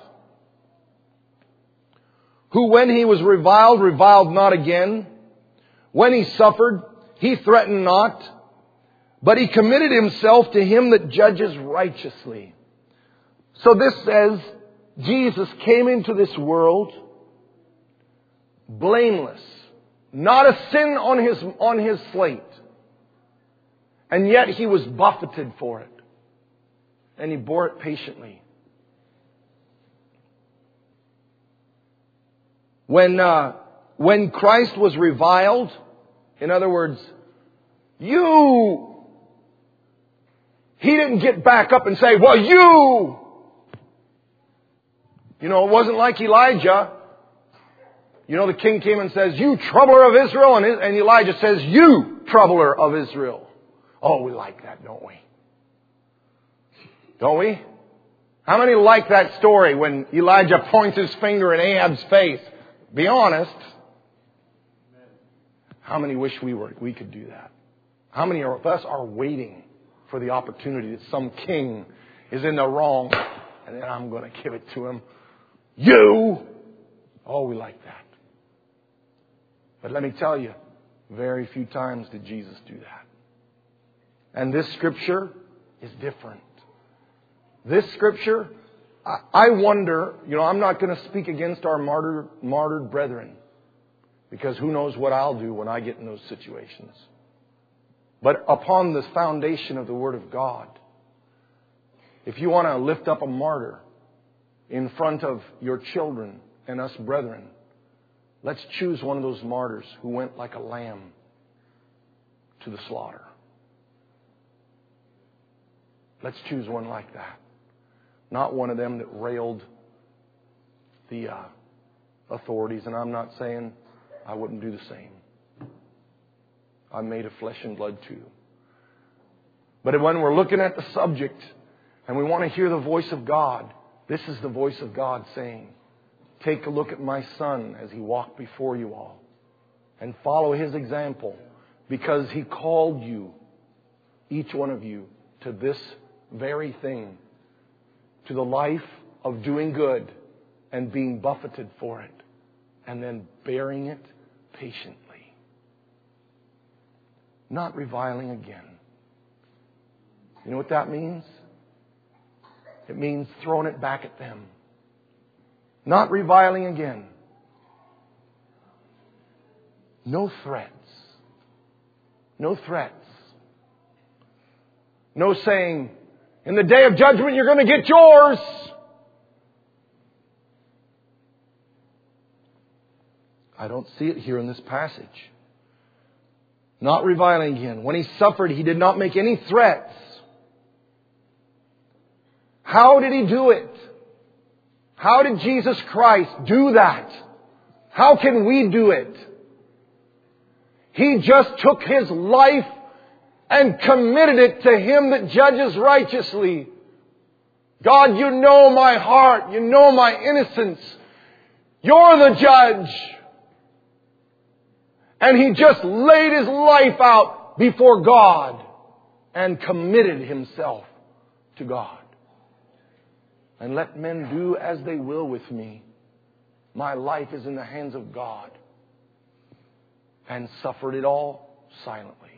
who when He was reviled, reviled not again. When He suffered, He threatened not, but He committed Himself to Him that judges righteously. So this says, Jesus came into this world blameless. Not a sin on His, on His slate. And yet He was buffeted for it. And He bore it patiently. When, uh, when Christ was reviled, in other words, you, He didn't get back up and say, well, you, you know, it wasn't like Elijah. You know, the king came and says, you troubler of Israel. And, and Elijah says, you troubler of Israel. Oh, we like that, don't we? Don't we? How many like that story when Elijah points his finger in Ahab's face? Be honest. How many wish we were we could do that? How many of us are waiting for the opportunity that some king is in the wrong and then I'm going to give it to him? You! Oh, we like that. But let me tell you, very few times did Jesus do that. And this scripture is different. This scripture, I wonder, you know, I'm not going to speak against our martyr, martyred brethren, because who knows what I'll do when I get in those situations. But upon the foundation of the Word of God, if you want to lift up a martyr in front of your children and us brethren, let's choose one of those martyrs who went like a lamb to the slaughter. Let's choose one like that. Not one of them that railed the uh, authorities. And I'm not saying I wouldn't do the same. I'm made of flesh and blood too. But when we're looking at the subject and we want to hear the voice of God, this is the voice of God saying, take a look at my son as he walked before you all and follow his example, because he called you, each one of you, to this very thing, to the life of doing good and being buffeted for it and then bearing it patiently. Not reviling again. You know what that means? It means throwing it back at them. Not reviling again. No threats. No threats. No saying, in the day of judgment you're going to get yours. I don't see it here in this passage. Not reviling again. When he suffered, he did not make any threats. How did he do it? How did Jesus Christ do that? How can we do it? He just took his life and committed it to him that judges righteously. God, you know my heart. You know my innocence. You're the judge. And he just laid his life out before God and committed himself to God. And let men do as they will with me. My life is in the hands of God. And suffered it all silently.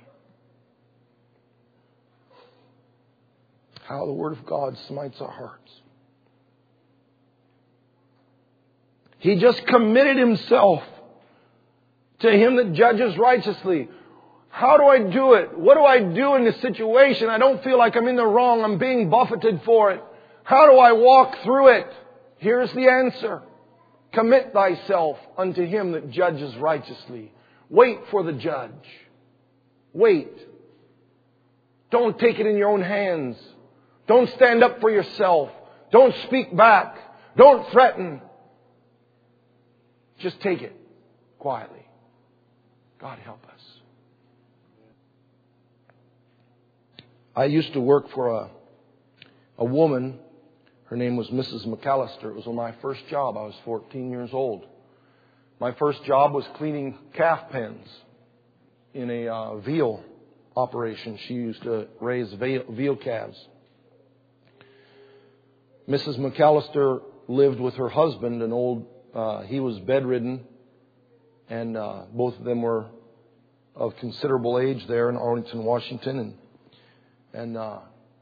How the Word of God smites our hearts. He just committed himself to him that judges righteously. How do I do it? What do I do in this situation? I don't feel like I'm in the wrong. I'm being buffeted for it. How do I walk through it? Here's the answer. Commit thyself unto him that judges righteously. Wait for the judge. Wait. Don't take it in your own hands. Don't stand up for yourself. Don't speak back. Don't threaten. Just take it quietly. God help us. I used to work for a, a woman. Her name was Missus McAllister. It was my first job. I was fourteen years old. My first job was cleaning calf pens in a uh, veal operation. She used to raise veal, veal calves. Missus McAllister lived with her husband, an old, uh, he was bedridden, and uh, both of them were of considerable age there in Arlington, Washington. And, and uh,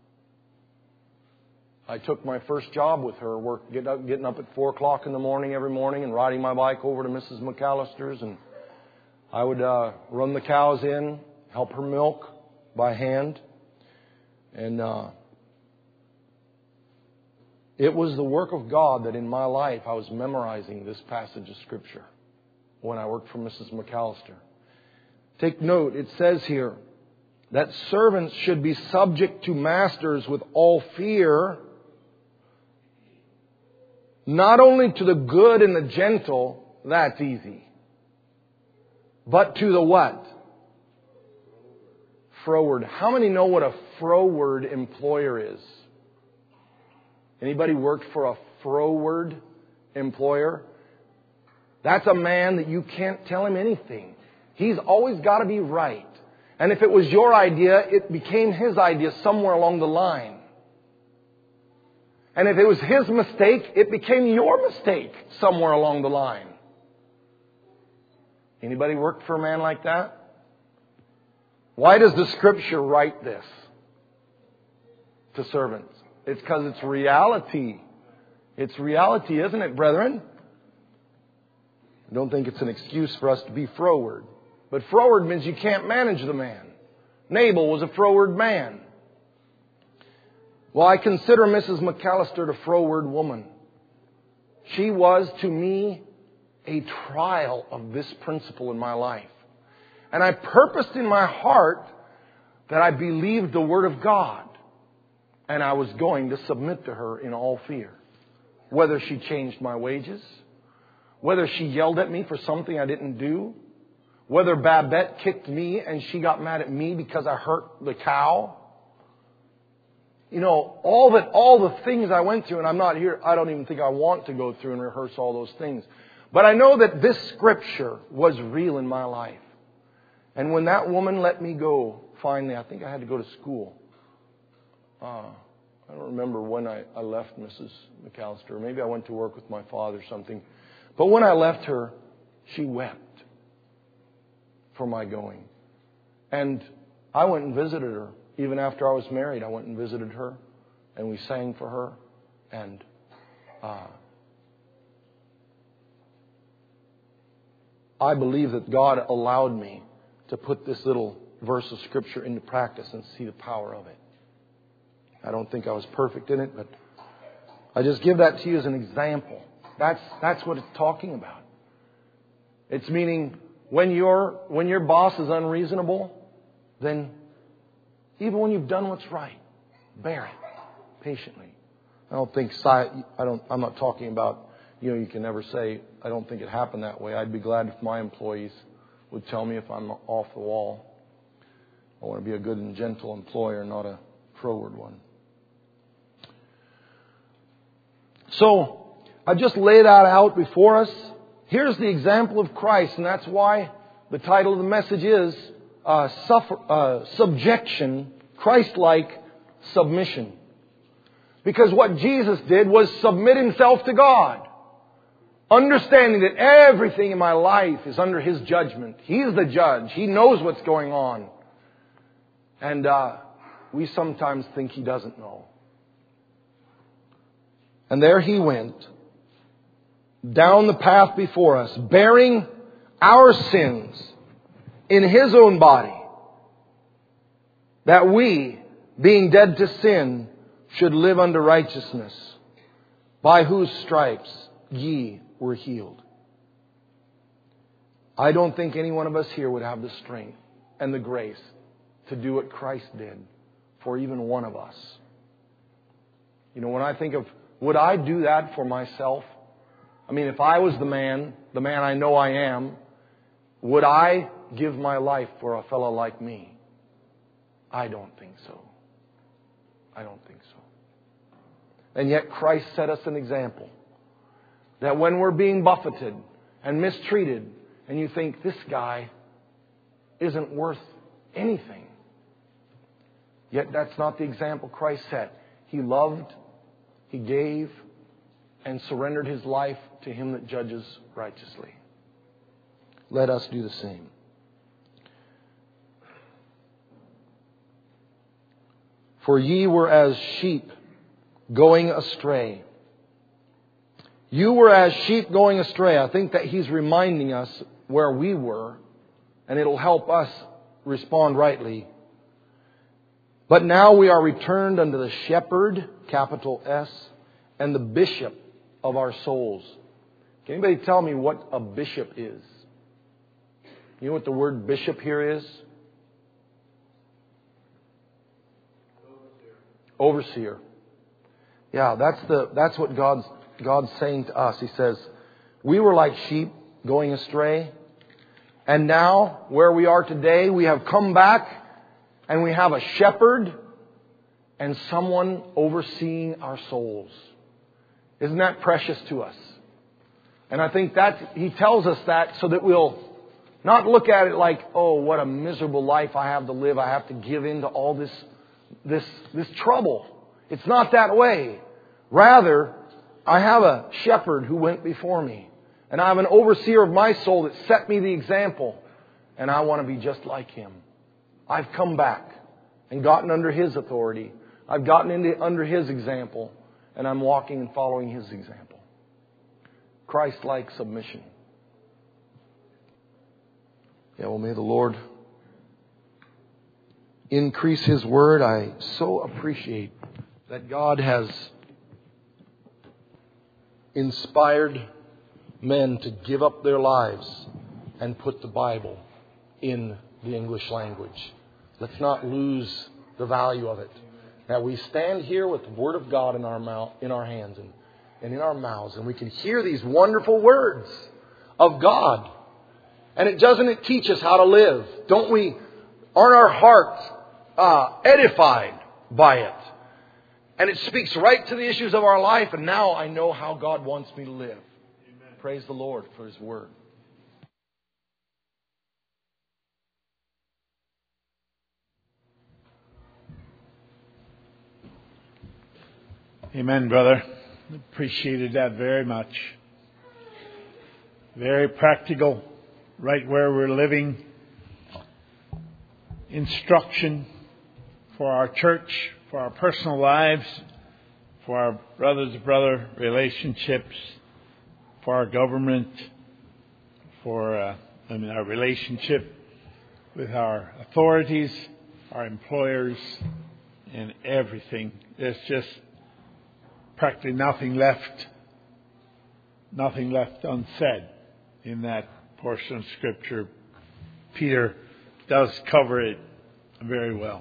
I took my first job with her, work, get up, getting up at four o'clock in the morning every morning and riding my bike over to Missus McAllister's. And I would uh, run the cows in, help her milk by hand. And uh, it was the work of God that in my life I was memorizing this passage of Scripture when I worked for Missus McAllister. Take note, it says here that servants should be subject to masters with all fear, not only to the good and the gentle, that's easy, but to the what? Froward. How many know what a froward employer is? Anybody worked for a froward employer? That's a man that you can't tell him anything. He's always got to be right. And if it was your idea, it became his idea somewhere along the line. And if it was his mistake, it became your mistake somewhere along the line. Anybody work for a man like that? Why does the Scripture write this to servants? It's because it's reality. It's reality, isn't it, brethren? I don't think it's an excuse for us to be froward. But froward means you can't manage the man. Nabal was a froward man. Well, I consider Missus McAllister a froward woman. She was, to me, a trial of this principle in my life. And I purposed in my heart that I believed the Word of God. And I was going to submit to her in all fear. Whether she changed my wages, whether she yelled at me for something I didn't do, whether Babette kicked me and she got mad at me because I hurt the cow. You know, all that, all the things I went through, and I'm not here, I don't even think I want to go through and rehearse all those things. But I know that this Scripture was real in my life. And when that woman let me go, finally, I think I had to go to school. Uh, I don't remember when I, I left Missus McAllister. Maybe I went to work with my father or something. But when I left her, she wept for my going. And I went and visited her. Even after I was married, I went and visited her. And we sang for her. And uh, I believe that God allowed me to put this little verse of Scripture into practice and see the power of it. I don't think I was perfect in it, but I just give that to you as an example. That's that's what it's talking about. It's meaning when your when your boss is unreasonable, then even when you've done what's right, bear it patiently. I don't think I don't. I'm not talking about, you know, you can never say I don't think it happened that way. I'd be glad if my employees would tell me if I'm off the wall. I want to be a good and gentle employer, not a froward one. So, I've just laid that out before us. Here's the example of Christ, and that's why the title of the message is uh, suffer, uh, Subjection, Christ-like Submission. Because what Jesus did was submit Himself to God. Understanding that everything in my life is under His judgment. He's the judge. He knows what's going on. And uh, we sometimes think He doesn't know. And there He went, down the path before us, bearing our sins in His own body, that we, being dead to sin, should live unto righteousness, by whose stripes ye were healed. I don't think any one of us here would have the strength and the grace to do what Christ did for even one of us. You know, when I think of, would I do that for myself? I mean, if I was the man, the man I know I am, would I give my life for a fellow like me? I don't think so. I don't think so. And yet Christ set us an example that when we're being buffeted and mistreated, and you think this guy isn't worth anything, yet that's not the example Christ set. He loved, He gave, and surrendered His life to Him that judges righteously. Let us do the same. For ye were as sheep going astray. You were as sheep going astray. I think that He's reminding us where we were, and it'll help us respond rightly. But now we are returned unto the shepherd, capital S, and the bishop of our souls. Can anybody tell me what a bishop is? You know what the word bishop here is? Overseer. Overseer. Yeah, that's the that's what God's God's saying to us. He says, we were like sheep going astray. And now, where we are today, we have come back and we have a shepherd and someone overseeing our souls. Isn't that precious to us? And I think that He tells us that so that we'll Not look at it like, oh, what a miserable life I have to live. I have to give in to all this, this, this trouble. It's not that way. Rather, I have a shepherd who went before me. And I have an overseer of my soul that set me the example. And I want to be just like him. I've come back and gotten under his authority. I've gotten into under his example. And I'm walking and following his example. Christ-like submission. Yeah, well, may the Lord increase His Word. I so appreciate that God has inspired men to give up their lives and put the Bible in the English language. Let's not lose the value of it. Now, we stand here with the Word of God in our mouth, in our hands and, and in our mouths, and we can hear these wonderful words of God. And it doesn't it teach us how to live? Don't we, aren't our hearts uh, edified by it? And it speaks right to the issues of our life. And now I know how God wants me to live. Amen. Praise the Lord for His Word. Amen, brother. Appreciated that very much. Very practical, right where we're living. Instruction for our church, for our personal lives, for our brother-to-brother relationships, for our government, for uh, I mean our relationship with our authorities, our employers, and everything. There's just practically nothing left, nothing left unsaid in that portion of Scripture. Peter does cover it very well.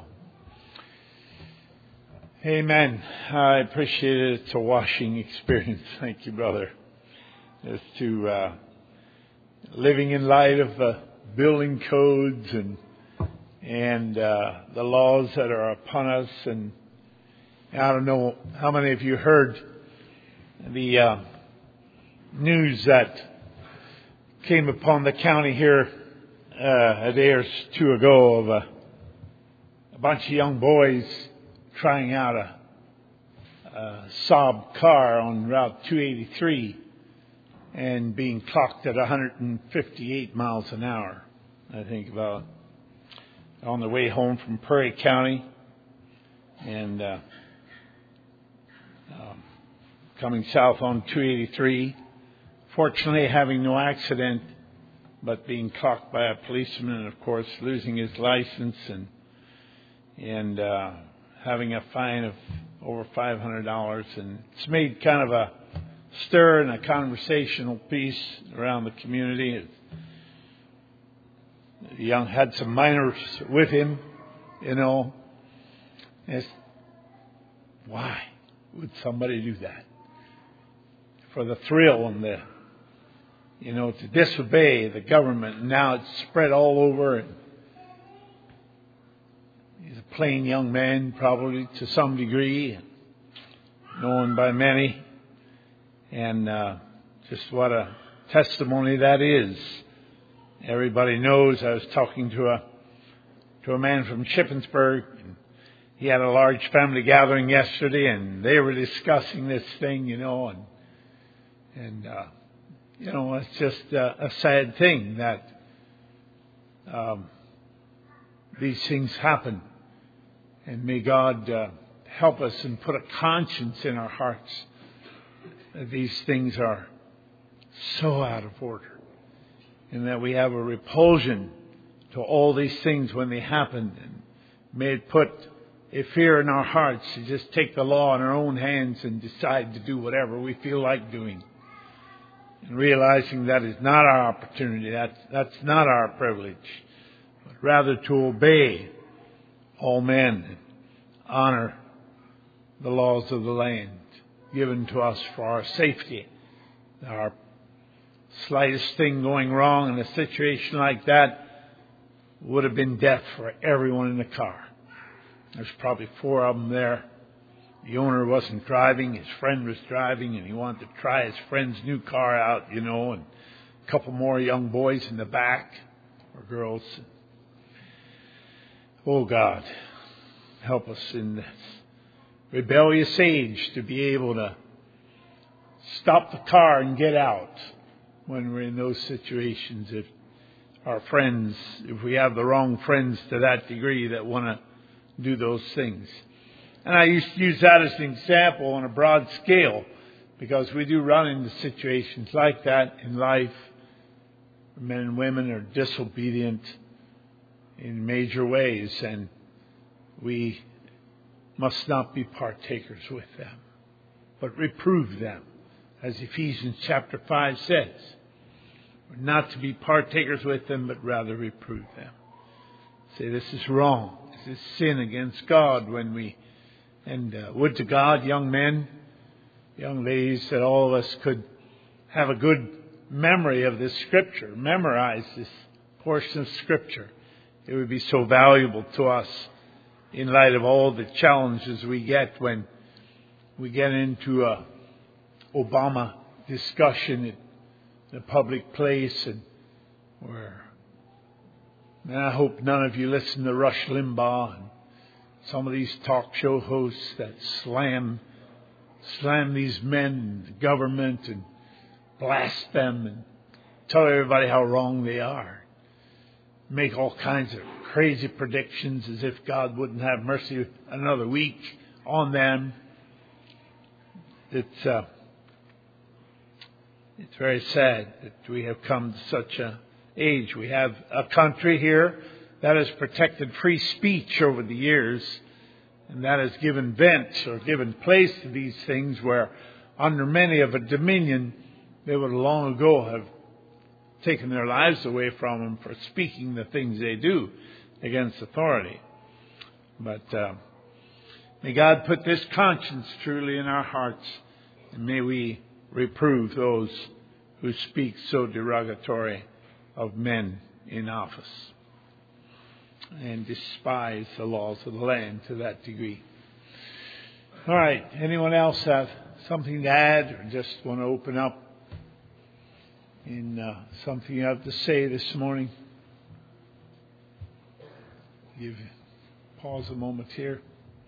Amen. I appreciate it. It's a washing experience. Thank you, brother. As to uh, living in light of the building codes and and uh, the laws that are upon us. And I don't know how many of you heard the uh, news that came upon the county here uh, a day or two ago of a, a bunch of young boys trying out a, a Saab car on Route two eighty-three and being clocked at one hundred fifty-eight miles an hour. I think about on the way home from Prairie County and uh, um, coming south on two eighty-three. Fortunately, having no accident, but being clocked by a policeman and, of course, losing his license and and uh, having a fine of over five hundred dollars. And it's made kind of a stir and a conversational piece around the community. The young had some minors with him, you know. And it's, why would somebody do that? For the thrill and the, you know, to disobey the government. And now it's spread all over. And he's a plain young man, probably to some degree, known by many. And uh, just what a testimony that is. Everybody knows. I was talking to a to a man from Shippensburg. And he had a large family gathering yesterday, and they were discussing this thing, you know, and and uh, you know, it's just a, a sad thing that um, these things happen. And may God uh, help us and put a conscience in our hearts that these things are so out of order. And that we have a repulsion to all these things when they happen. And may it put a fear in our hearts to just take the law in our own hands and decide to do whatever we feel like doing. And realizing that is not our opportunity. That's, that's not our privilege. But rather to obey all men and honor the laws of the land given to us for our safety. Our slightest thing going wrong in a situation like that would have been death for everyone in the car. There's probably four of them there. The owner wasn't driving, his friend was driving, and he wanted to try his friend's new car out, you know, and a couple more young boys in the back. or girls. Oh God, help us in this rebellious age to be able to stop the car and get out when we're in those situations. If our friends, if we have the wrong friends to that degree that want to do those things. And I used to use that as an example on a broad scale, because we do run into situations like that in life. Men and women are disobedient in major ways, and we must not be partakers with them, but reprove them, as Ephesians chapter five says. We're not to be partakers with them, but rather reprove them. Say, this is wrong. This is sin against God when we, and uh, would to God, young men, young ladies, that all of us could have a good memory of this Scripture, memorize this portion of Scripture. It would be so valuable to us in light of all the challenges we get when we get into a Obama discussion in a public place, and where, and I hope none of you listen to Rush Limbaugh and some of these talk show hosts that slam slam these men and the government and blast them and tell everybody how wrong they are. Make all kinds of crazy predictions as if God wouldn't have mercy another week on them. It's uh, it's very sad that we have come to such a age. We have a country here that has protected free speech over the years, and that has given vent or given place to these things where, under many of a dominion, they would long ago have taken their lives away from them for speaking the things they do against authority. But uh, may God put this conscience truly in our hearts, and may we reprove those who speak so derogatory of men in office and despise the laws of the land to that degree. All right. Anyone else have something to add, or just want to open up in uh, something you have to say this morning? Give pause a moment here.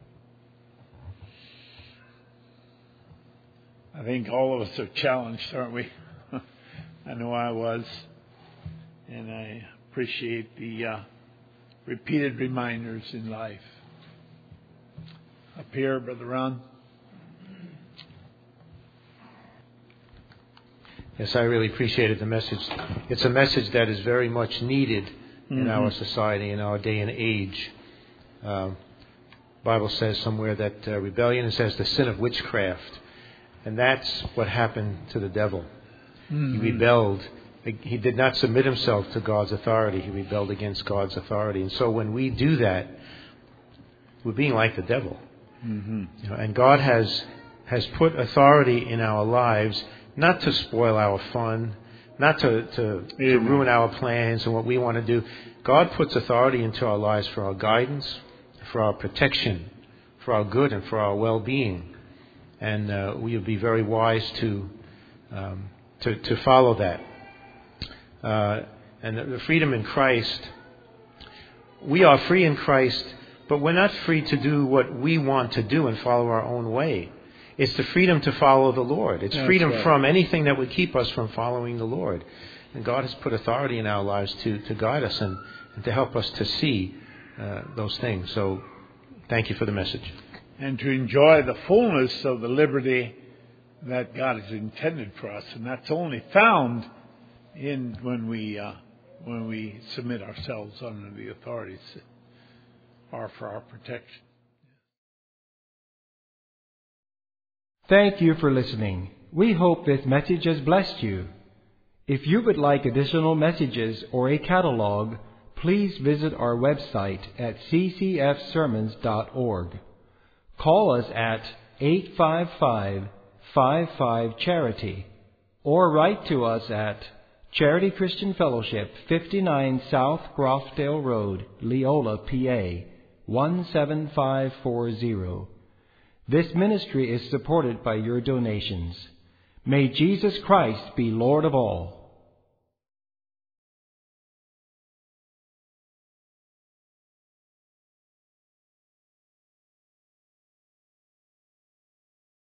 I think all of us are challenged, aren't we? I know I was, and I appreciate the uh, repeated reminders in life. Up here, Brother Ron. Yes, I really appreciated the message. It's a message that is very much needed mm-hmm. in our society, in our day and age. Uh, Bible says somewhere that uh, rebellion is as the sin of witchcraft. And that's what happened to the devil. Mm-hmm. He rebelled. He did not submit himself to God's authority. He rebelled against God's authority. And so when we do that, we're being like the devil. Mm-hmm. You know, and God has has put authority in our lives, not to spoil our fun, not to, to, to ruin our plans and what we want to do. God puts authority into our lives for our guidance, for our protection, for our good, and for our well-being. And uh, we would be very wise to um, to, to follow that. Uh, and the, the freedom in Christ, we are free in Christ, but we're not free to do what we want to do and follow our own way. It's the freedom to follow the Lord. It's That's freedom right. from anything that would keep us from following the Lord. And God has put authority in our lives to, to guide us and, and to help us to see uh, those things. So thank you for the message. And to enjoy the fullness of the liberty that God has intended for us. And that's only found in when we uh, when we submit ourselves under the authorities that are for our protection. Thank you for listening. We hope this message has blessed you. If you would like additional messages or a catalog, please visit our website at c c f sermons dot org. Call us at eight five five, five five, charity or write to us at Charity Christian Fellowship, fifty-nine South Grofdale Road, Leola, P A, one seven five four zero. This ministry is supported by your donations. May Jesus Christ be Lord of all.